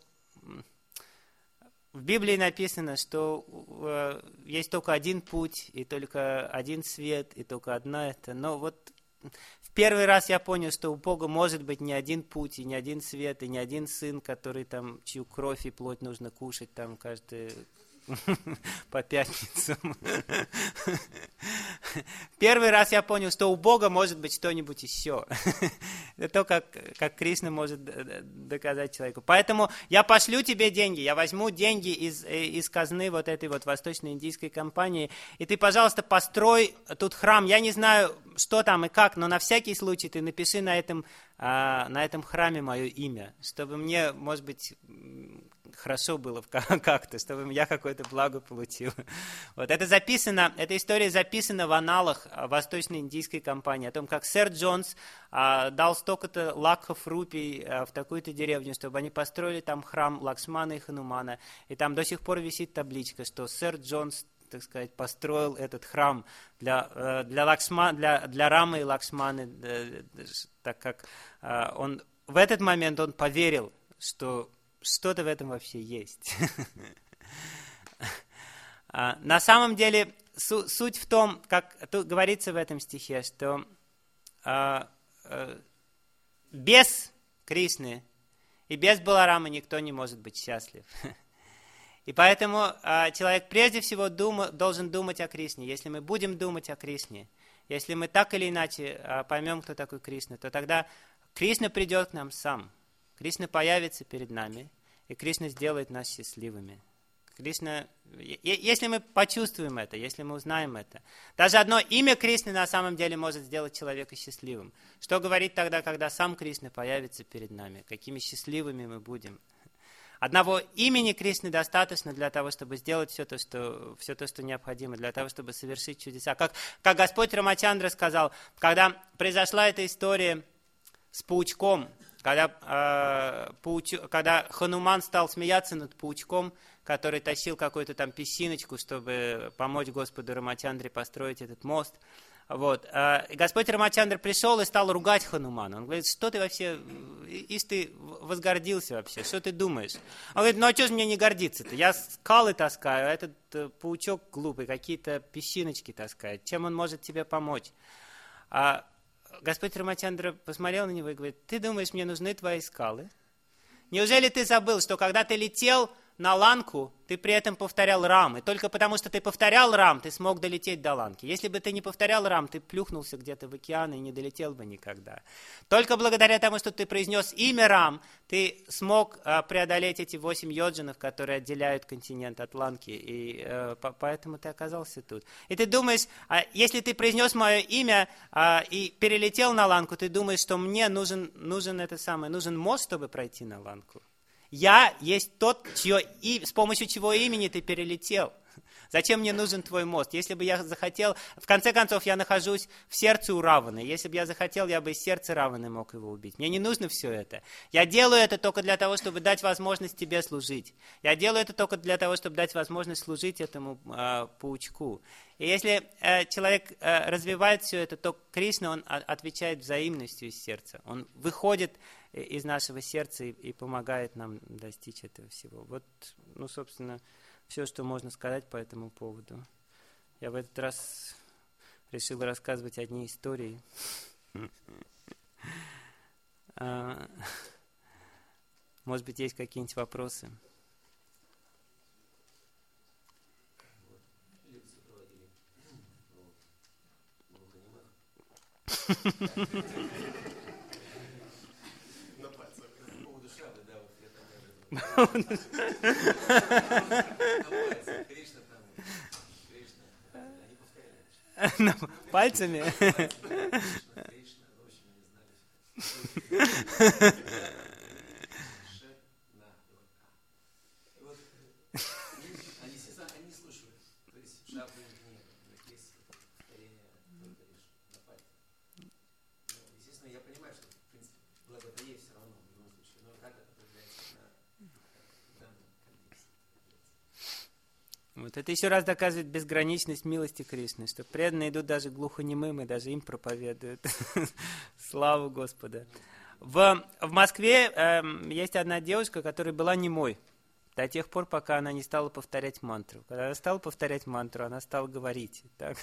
в Библии написано, что есть только один путь, и только один свет, и только одна это. Но вот в первый раз я понял, что у Бога может быть не один путь, и не один свет, и не один сын, который там, чью кровь и плоть нужно кушать там каждый по пятницам. Первый раз я понял, что у Бога может быть что-нибудь еще. Это то, как Кришна может доказать человеку. Поэтому я пошлю тебе деньги, я возьму деньги из казны вот этой вот восточно-индийской компании, и ты, пожалуйста, построй тут храм. Я не знаю, что там и как, но на всякий случай ты напиши на этом храме мое имя, чтобы мне, может быть, хорошо было как-то, чтобы я какое-то благо получил. Вот эта история записана в аналах восточно-индийской компании, о том, как сэр Джонс дал столько-то лакхов рупий в такую-то деревню, чтобы они построили там храм Лакшмана и Ханумана, и там до сих пор висит табличка, что сэр Джонс, так сказать, построил этот храм для Рамы и Лакшманы, так как в этот момент он поверил, что что-то в этом вообще есть. На самом деле, суть в том, как тут говорится в этом стихе, что без Кришны и без Баларама никто не может быть счастлив. И поэтому человек прежде всего должен думать о Кришне. Если мы будем думать о Кришне, если мы так или иначе поймем, кто такой Кришна, то тогда Кришна придет к нам сам. Кришна появится перед нами, и Кришна сделает нас счастливыми. Кришна, если мы почувствуем это, если мы узнаем это, даже одно имя Кришны на самом деле может сделать человека счастливым. Что говорить тогда, когда сам Кришна появится перед нами? Какими счастливыми мы будем? Одного имени Кришны достаточно для того, чтобы сделать все то, что необходимо, для того, чтобы совершить чудеса. Как Господь Рамачандра сказал, когда произошла эта история с паучком, когда Хануман стал смеяться над паучком, который тащил какую-то там песчиночку, чтобы помочь Господу Рамачандре построить этот мост. Вот. И Господь Рамачандра пришел и стал ругать Ханумана. Он говорит, что ты вообще, ты возгордился вообще, что ты думаешь? Он говорит, ну а что же мне не гордиться-то? Я скалы таскаю, а этот паучок глупый какие-то песчиночки таскает. Чем он может тебе помочь? Господь Рамачандра посмотрел на него и говорит, ты думаешь, мне нужны твои скалы? Неужели ты забыл, что когда ты летел на Ланку, ты при этом повторял Рам, и только потому, что ты повторял Рам, ты смог долететь до Ланки. Если бы ты не повторял Рам, ты плюхнулся где-то в океан и не долетел бы никогда. Только благодаря тому, что ты произнес имя Рам, ты смог преодолеть эти 8 йоджинов, которые отделяют континент от Ланки, и поэтому ты оказался тут. И ты думаешь, если ты произнес мое имя и перелетел на Ланку, ты думаешь, что мне нужен мост, чтобы пройти на Ланку. Я есть тот, с помощью чьего имени ты перелетел. Зачем мне нужен твой мост? Если бы я захотел... В конце концов, я нахожусь в сердце у Раваны. Если бы я захотел, я бы из сердца Раваны мог его убить. Мне не нужно все это. Я делаю это только для того, чтобы дать возможность тебе служить. Я делаю это только для того, чтобы дать возможность служить этому паучку. И если человек развивает все это, то Кришна, он отвечает взаимностью из сердца. Он выходит из нашего сердца и помогает нам достичь этого всего. Вот, собственно, все, что можно сказать по этому поводу. Я в этот раз решил рассказывать одни истории. Может быть, есть какие-нибудь вопросы? Пальцами? Вот это еще раз доказывает безграничность милости Кришны, что преданные идут даже глухонемым, и даже им проповедуют славу Господа. В Москве есть одна девушка, которая была немой до тех пор, пока она не стала повторять мантру. Когда она стала повторять мантру, она стала говорить. Так?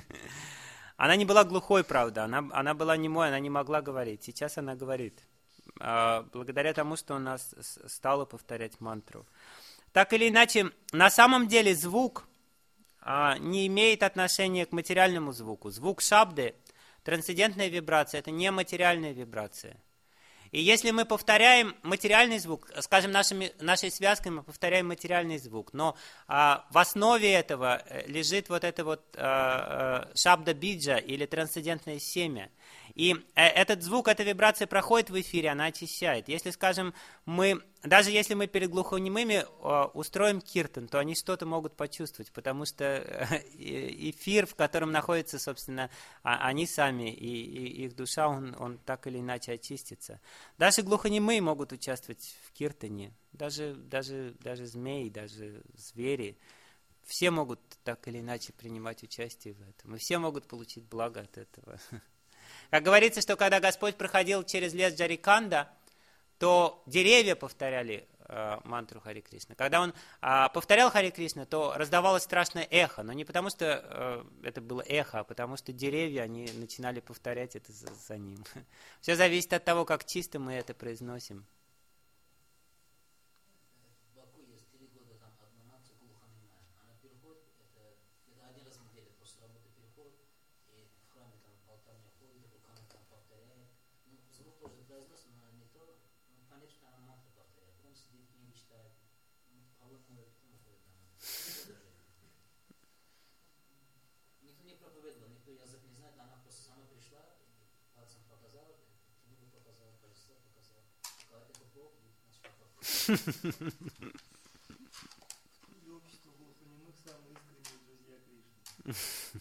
Она не была глухой, правда, она была немой, она не могла говорить. Сейчас она говорит, благодаря тому, что она стала повторять мантру. Так или иначе, на самом деле звук не имеет отношения к материальному звуку. Звук шабды, трансцендентная вибрация, это не материальная вибрация. И если мы повторяем материальный звук, скажем, нашей связкой мы повторяем материальный звук, но в основе этого лежит вот это вот шабда-биджа или трансцендентное семя. И этот звук, эта вибрация проходит в эфире, она очищает. Если, скажем, даже если мы перед глухонемыми устроим киртан, то они что-то могут почувствовать, потому что эфир, в котором находятся, собственно, они сами, и их душа, он так или иначе очистится. Даже глухонемые могут участвовать в киртане, даже змеи, даже звери. Все могут так или иначе принимать участие в этом, и все могут получить благо от этого. Как говорится, что когда Господь проходил через лес Джариканда, то деревья повторяли мантру Харе Кришна. Когда он повторял Харе Кришна, то раздавалось страшное эхо. Но не потому, что это было эхо, а потому что деревья, они начинали повторять это за ним. Все зависит от того, как чисто мы это произносим. Общество глухонемых самые искренние друзья Кришны.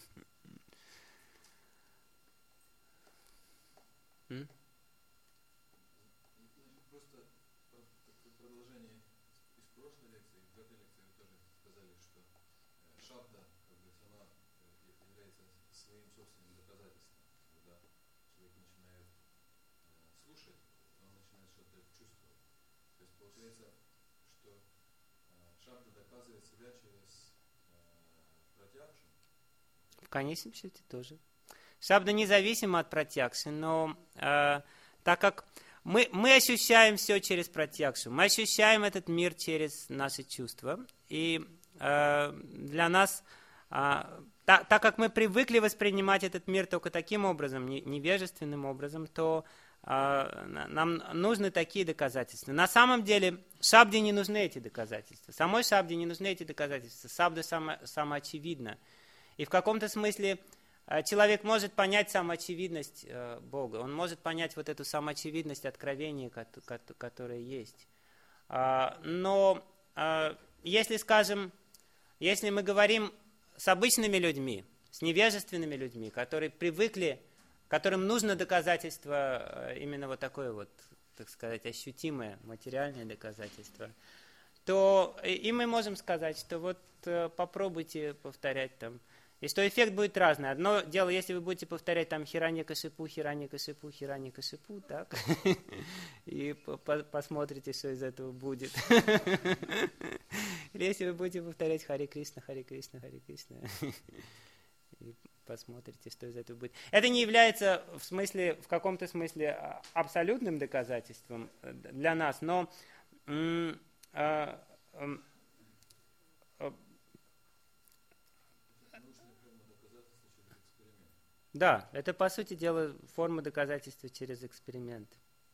Просто продолжение из прошлой лекции, в этой лекции вы тоже сказали, что шабда, сама является своим собственным доказательством. Когда человек начинает слушать, он начинает что-то чувствовать. То есть получается, что шабда доказывает себя через пратьякшу. В конечном счете тоже. Шабда независимо от пратьякши, но так как мы ощущаем все через пратьякшу, мы ощущаем этот мир через наши чувства, и для нас, так как мы привыкли воспринимать этот мир только таким образом, невежественным образом, то нам нужны такие доказательства. На самом деле шабде не нужны эти доказательства. Самой шабде не нужны эти доказательства. Шабда самоочевидна. И в каком-то смысле человек может понять самоочевидность Бога. Он может понять вот эту самоочевидность откровения, которая есть. Но если, скажем, если мы говорим с обычными людьми, с невежественными людьми, которые привыкли, которым нужно доказательство, именно вот такое вот, так сказать, ощутимое, материальное доказательство, то и мы можем сказать, что вот попробуйте повторять там, и что эффект будет разный. Одно дело, если вы будете повторять там Хираньякашипу, Хираньякашипу, Хираньякашипу, так, и посмотрите, что из этого будет. Или если вы будете повторять Харе Кришна, Харе Кришна, Харе Кришна, и посмотрите, что из этого будет. Это не является в каком-то смысле абсолютным доказательством для нас, но Да, это, по сути дела, форма доказательства через эксперимент.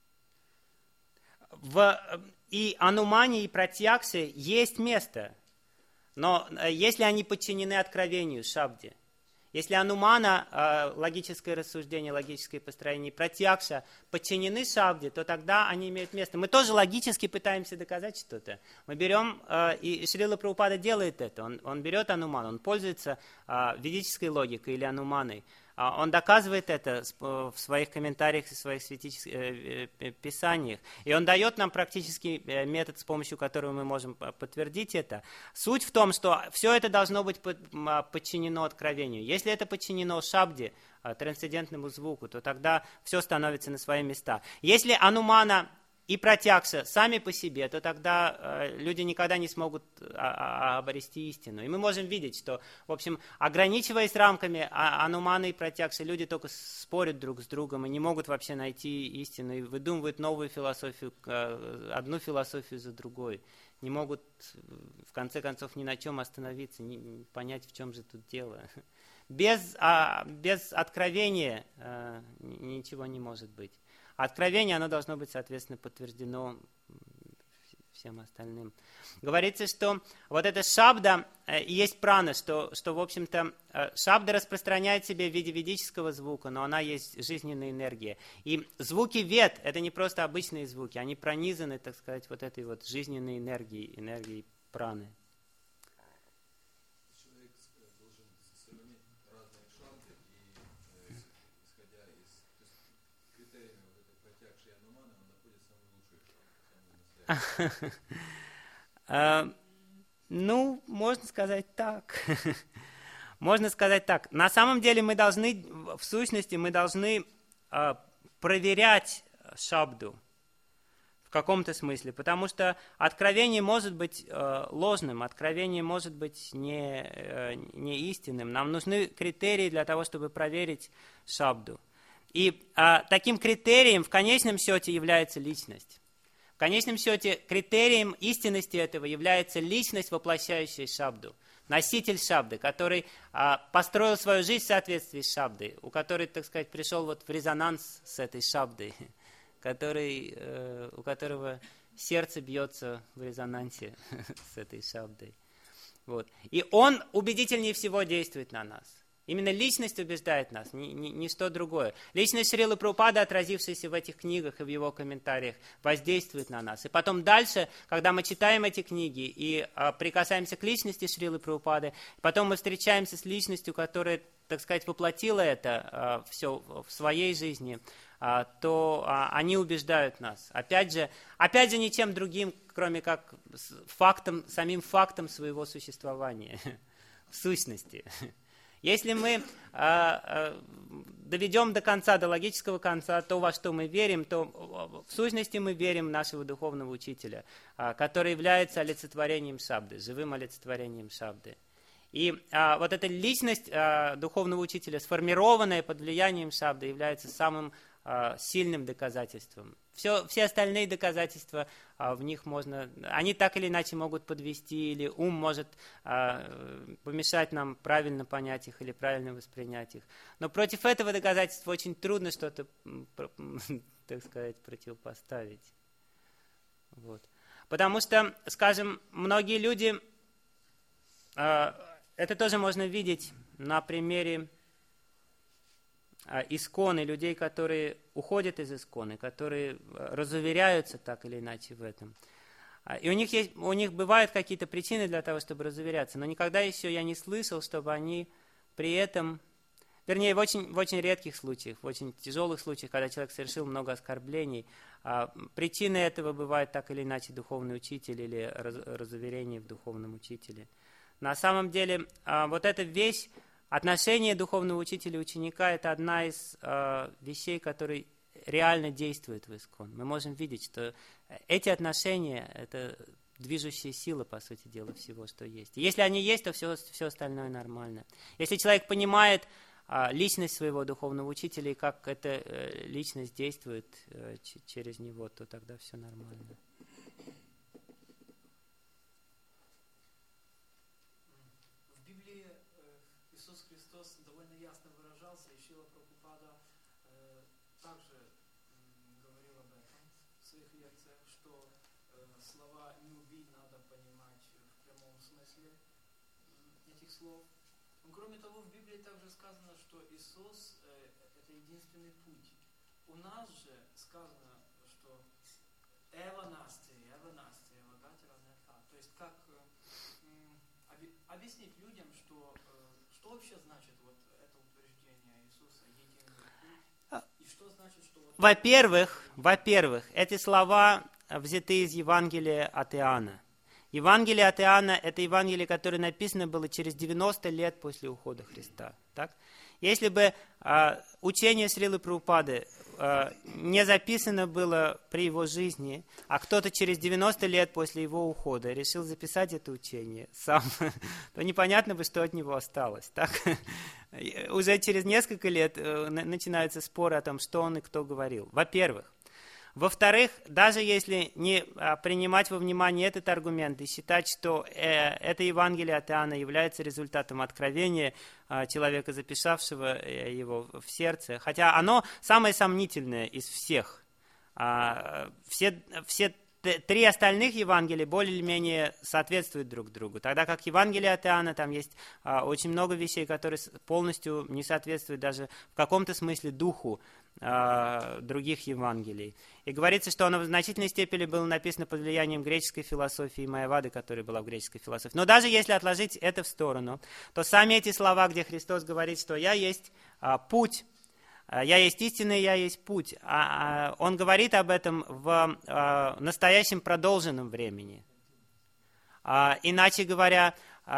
И анумане, и пратьякше есть место, но если они подчинены откровению, шабде, если анумана, логическое рассуждение, логическое построение, и пратьякша подчинены шабде, то тогда они имеют место. Мы тоже логически пытаемся доказать что-то. Мы берем, и Шрила Прабхупада делает это, он берет ануман, он пользуется ведической логикой или ануманой. Он доказывает это в своих комментариях и в своих писаниях. И он дает нам практический метод, с помощью которого мы можем подтвердить это. Суть в том, что все это должно быть подчинено откровению. Если это подчинено шабде, трансцендентному звуку, то тогда все становится на свои места. Если анумана и пратьякша сами по себе, то тогда люди никогда не смогут обрести истину. И мы можем видеть, что, в общем, ограничиваясь рамками анумана и пратьякши, люди только спорят друг с другом и не могут вообще найти истину, и выдумывают новую философию, одну философию за другой. Не могут, в конце концов, ни на чем остановиться, понять, в чем же тут дело. Без откровения ничего не может быть. Откровение, оно должно быть, соответственно, подтверждено всем остальным. Говорится, что вот эта шабда и есть прана, что, в общем-то, шабда распространяет себя в виде ведического звука, но она есть жизненная энергия. И звуки вед – это не просто обычные звуки, они пронизаны, так сказать, вот этой вот жизненной энергией праны. Ну, можно сказать так. Можно сказать так. На самом деле мы должны, в сущности, мы должны проверять шабду в каком-то смысле, потому что откровение может быть ложным, откровение может быть не истинным. Нам нужны критерии для того, чтобы проверить шабду. И таким критерием в конечном счете является личность. В конечном счете критерием истинности этого является личность, воплощающая шабду. Носитель шабды, который построил свою жизнь в соответствии с шабдой, у которой, так сказать, пришел вот в резонанс с этой шабдой, у которого сердце бьется в резонансе с этой шабдой. Вот. И он убедительнее всего действует на нас. Именно личность убеждает нас, ничто другое. Личность Шрилы Прабхупады, отразившаяся в этих книгах и в его комментариях, воздействует на нас. И потом дальше, когда мы читаем эти книги и прикасаемся к личности Шрилы Прабхупады, потом мы встречаемся с личностью, которая, так сказать, воплотила это все в своей жизни, то они убеждают нас. Опять же, ничем другим, кроме как самим фактом своего существования, в сущности. Если мы доведем до конца, до логического конца то, во что мы верим, то в сущности мы верим в нашего духовного учителя, который является олицетворением шабды, живым олицетворением шабды. И вот эта личность духовного учителя, сформированная под влиянием шабды, является самым сильным доказательством. Все остальные доказательства, в них они так или иначе могут подвести, или ум может помешать нам правильно понять их или правильно воспринять их. Но против этого доказательства очень трудно что-то, так сказать, противопоставить. Вот. Потому что, скажем, многие люди, это тоже можно видеть на примере исконы, людей, которые уходят из исконы, которые разуверяются так или иначе в этом. И у них бывают какие-то причины для того, чтобы разуверяться, но никогда еще я не слышал, чтобы они при этом, вернее, в очень редких случаях, в очень тяжелых случаях, когда человек совершил много оскорблений, причиной этого бывает так или иначе духовный учитель или разуверение в духовном учителе. На самом деле, вот эта вещь, отношение духовного учителя и ученика – это одна из вещей, которые реально действуют в искон. Мы можем видеть, что эти отношения – это движущая сила, по сути дела, всего, что есть. И если они есть, то все остальное нормально. Если человек понимает личность своего духовного учителя и как эта личность действует через него, то тогда все нормально. слова «не убий» надо понимать в прямом смысле этих слов. Но, кроме того, в Библии также сказано, что Иисус это единственный путь. У нас же сказано, что «Эва насти, вагатера нетха». То есть как объяснить людям, что вообще значит вот это утверждение Иисуса «единый путь», и что значит, что... Вот Во-первых, эти слова взяты из Евангелия от Иоанна. Евангелие от Иоанна – это Евангелие, которое написано было через 90 лет после ухода Христа. Так? Если бы учение Срилы Прабхупады не записано было при его жизни, а кто-то через 90 лет после его ухода решил записать это учение сам, то непонятно бы, что от него осталось. Так? Уже через несколько лет начинаются споры о том, что он и кто говорил. Во-первых. Во-вторых, даже если не принимать во внимание этот аргумент и считать, что это Евангелие от Иоанна является результатом откровения человека, записавшего его в сердце, хотя оно самое сомнительное из всех. Все три остальных Евангелия более или менее соответствуют друг другу, тогда как Евангелие от Иоанна, там есть очень много вещей, которые полностью не соответствуют даже в каком-то смысле духу других Евангелий. И говорится, что оно в значительной степени было написано под влиянием греческой философии Майявады, которая была в греческой философии. Но даже если отложить это в сторону, то сами эти слова, где Христос говорит, что «Я есть путь», «Я есть истина, я есть путь», он говорит об этом в настоящем продолженном времени. Иначе говоря,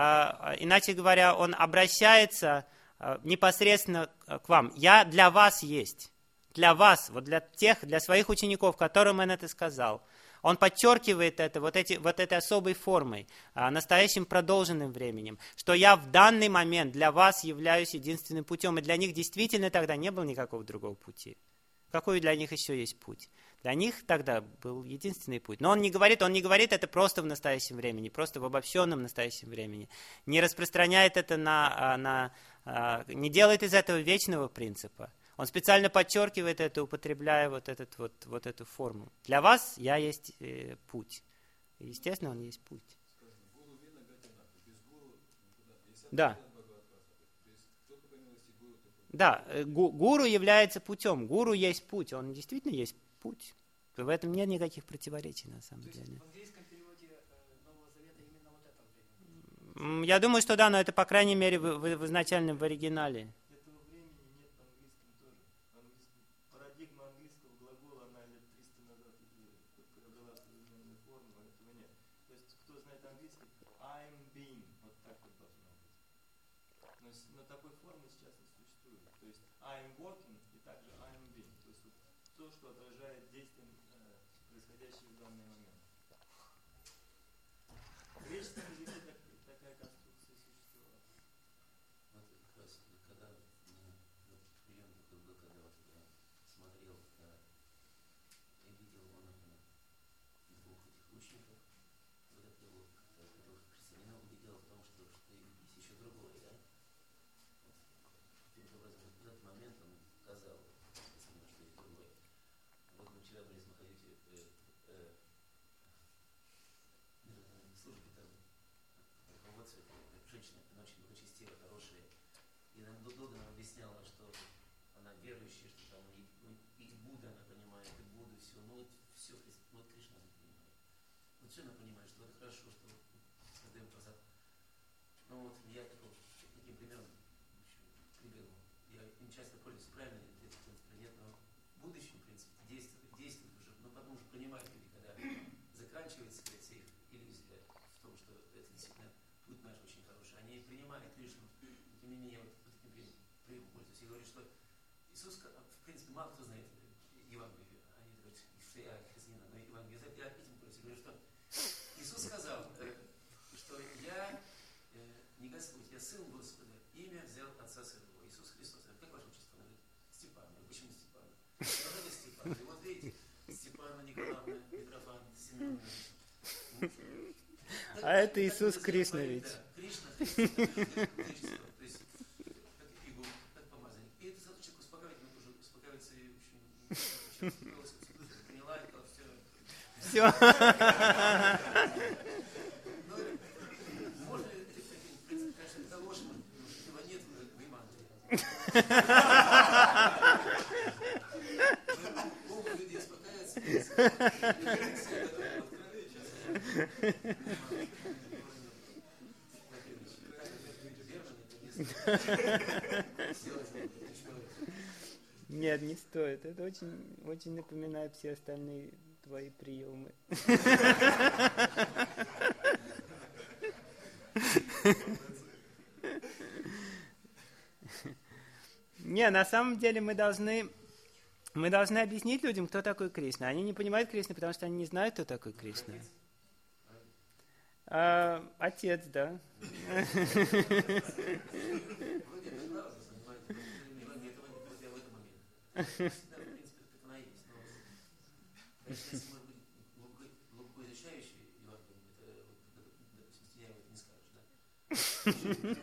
он обращается непосредственно к вам. «Я для вас есть». Для вас, вот для своих учеников, которым он это сказал. Он подчеркивает это вот этой особой формой, настоящим продолженным временем, что я в данный момент для вас являюсь единственным путем, и для них действительно тогда не было никакого другого пути. Какой для них еще есть путь? Для них тогда был единственный путь. Но он не говорит это просто в настоящем времени, просто в обобщенном настоящем времени. Не распространяет это не делает из этого вечного принципа. Он специально подчеркивает это, употребляя вот эту форму. Для вас я есть путь. Естественно, он есть путь. Да. Да, гуру является путем. Гуру есть путь. Он действительно есть путь. В этом нет никаких противоречий на самом деле. В английском переводе Нового Завета именно вот это время. Я думаю, что да, но это, по крайней мере, в изначальном, в оригинале. Этого времени нет в английском тоже. Парадигма английского глагола, она лет 300 назад приобрела современную форму, этого нет. То есть, кто знает английский, I'm being, вот так вот должно быть. Но такой формы сейчас не существует. То есть, I'm walking и также I'm being. То есть, то, что отражает действия, происходящие в данный момент. В греческом языке такая конструкция существовала. Вот как раз, когда прием такой был, когда вот я смотрел, я видел двух этих лучников, вот это вот, которых христианина убедил в том, что есть еще другое, да? Каким-то образом, в этот момент он сказал, что есть другое. Вот мы вчера были смотреть службе там, руководстве, женщина, она очень благочестивая, хорошая. И нам долго нам объясняла, что она верующая, что там и Будда она понимает, и Будду, все. Ну вот все, вот Кришна она понимает. Вот все она понимает, что это хорошо, что создаем просад. Ну вот я таким примером привел. Я им часто пользуюсь, правильно ли это нет, но в будущем, в принципе, действует уже, но потом уже понимают люди, когда заканчивается их иллюзия в том, что это действительно путь наш очень хороший. Они принимают Кришну, тем не менее, вот таким приемом пользуюсь. И говорю, что Иисус, в принципе, мало кто знает Евангелие. Они говорят, что я христианин, но Евангелие, я этим пользуюсь. Говорю, что Иисус сказал, что я не Господь, я Сын Господа, имя взял Отца Своего, Иисус Христос. Как ваше отчество? Она говорит, Степан. Я говорю, почему Степан? Что Степан? И вот видите, Степана Николаевна, Митрофан, Семен. А это Иисус Кришна ведь. Да, Кришна, то есть, как фигу, как помазанник. И это сразу человек успокаивает, но тоже успокаивается и очень поняла, это все. Можно, в принципе, конечно, это ложь, этого нет в Евангелии. Бог людей успокаивается, Нет, не стоит. Это очень, очень напоминает все остальные твои приемы. Не, на самом деле мы должны объяснить людям, кто такой Кришна. Они не понимают Кришны, потому что они не знают, кто такой Кришна. Отец, да. всегда, в принципе, так она и есть. Но, если мы глубоко изучающие Евангелие, это, допустим, стеняем это не скажешь, да?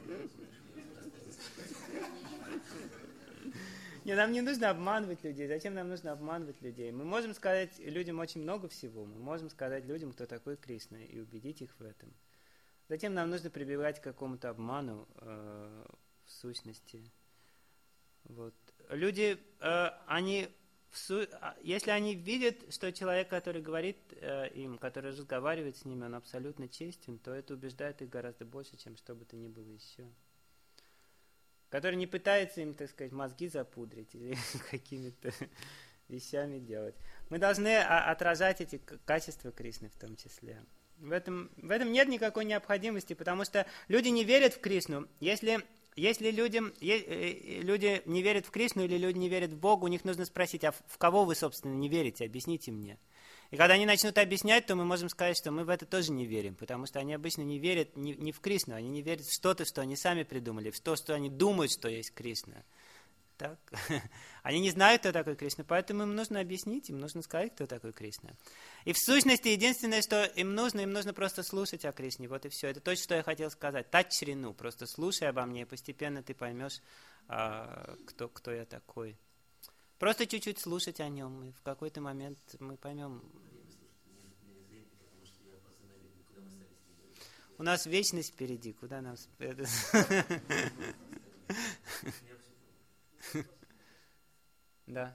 Не, нам не нужно обманывать людей. Зачем нам нужно обманывать людей? Мы можем сказать людям очень много всего. Мы можем сказать людям, кто такой Кришна, и убедить их в этом. Затем нам нужно прибегать к какому-то обману в сущности. Вот. Люди, если они видят, что человек, который говорит им, который разговаривает с ними, он абсолютно честен, то это убеждает их гораздо больше, чем что бы то ни было еще. Который не пытается им, так сказать, мозги запудрить или какими-то вещами делать. Мы должны отражать эти качества Кришны в том числе. В этом нет никакой необходимости, потому что люди не верят в Кришну. Если люди не верят в Кришну или люди не верят в Бога, у них нужно спросить, а в кого вы, собственно, не верите? Объясните мне. И когда они начнут объяснять, то мы можем сказать, что мы в это тоже не верим, потому что они обычно не верят не в Кришну, они не верят в что-то, что они сами придумали, в то, что они думают, что есть Кришна. Так? Они не знают, кто такой Кришна, поэтому им нужно объяснить, им нужно сказать, кто такой Кришна. И в сущности, единственное, что им нужно просто слушать о Кришне, вот и все. Это то, что я хотел сказать. Тать шрину, просто слушай обо мне, и постепенно ты поймешь, кто я такой. Просто чуть-чуть слушать о нем, и в какой-то момент мы поймем. У нас вечность впереди, куда нам... Да.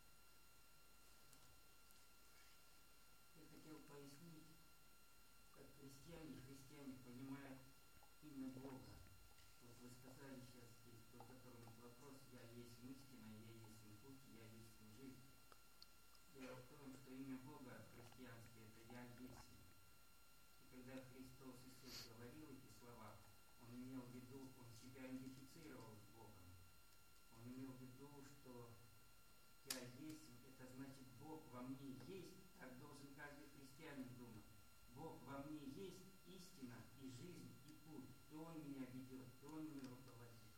Я хотел пояснить, как христиане понимают имя Бога. Вот вы сказали сейчас здесь, по которому вопрос, я есть истина, я есть путь, я есть жизнь. Дело в том, что имя Бога христианское – это я есть. И когда Христос Иисус говорил эти слова, Он имел в виду, Он себя идентифицировал с Богом. Он имел в виду, что я есть, это значит Бог во мне есть, так должен каждый христианин думать. Бог во мне есть истина и жизнь и путь, и Он меня ведет, и Он меня руководит.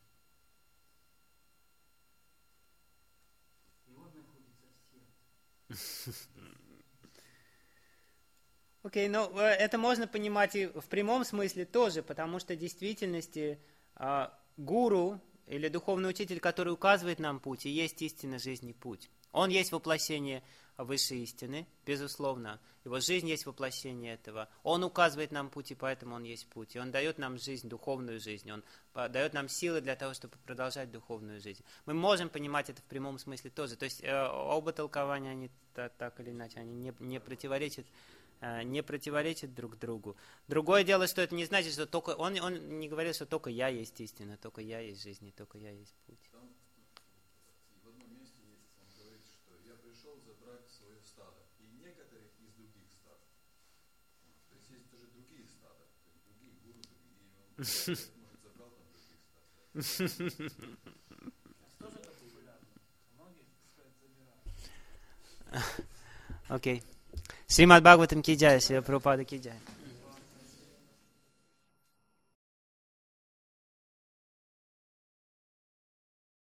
И Он находится в сердце. Окей, но это можно понимать и в прямом смысле тоже, потому что в действительности гуру или духовный учитель, который указывает нам путь, и есть истина, жизнь и путь. Он есть воплощение высшей истины, безусловно. Его жизнь есть воплощение этого. Он указывает нам путь, и поэтому он есть путь. И он дает нам жизнь, духовную жизнь. Он дает нам силы для того, чтобы продолжать духовную жизнь. Мы можем понимать это в прямом смысле тоже. То есть оба толкования, они так или иначе, они не противоречат друг другу. Другое дело, что это не значит, что только он не говорит, что только я есть истина, только я есть жизнь, и только я есть путь. Там в одном месте есть, он говорит, что я пришел забрать свое стадо и некоторых из других стад. То есть есть тоже другие стада, то есть другие гуру, другие, он может забрал там других стад. Тоже это популярно. Многие, так сказать, забирают. Окей. Шримад Бхагаватам ки джай, Шрила Прабхупада ки джай.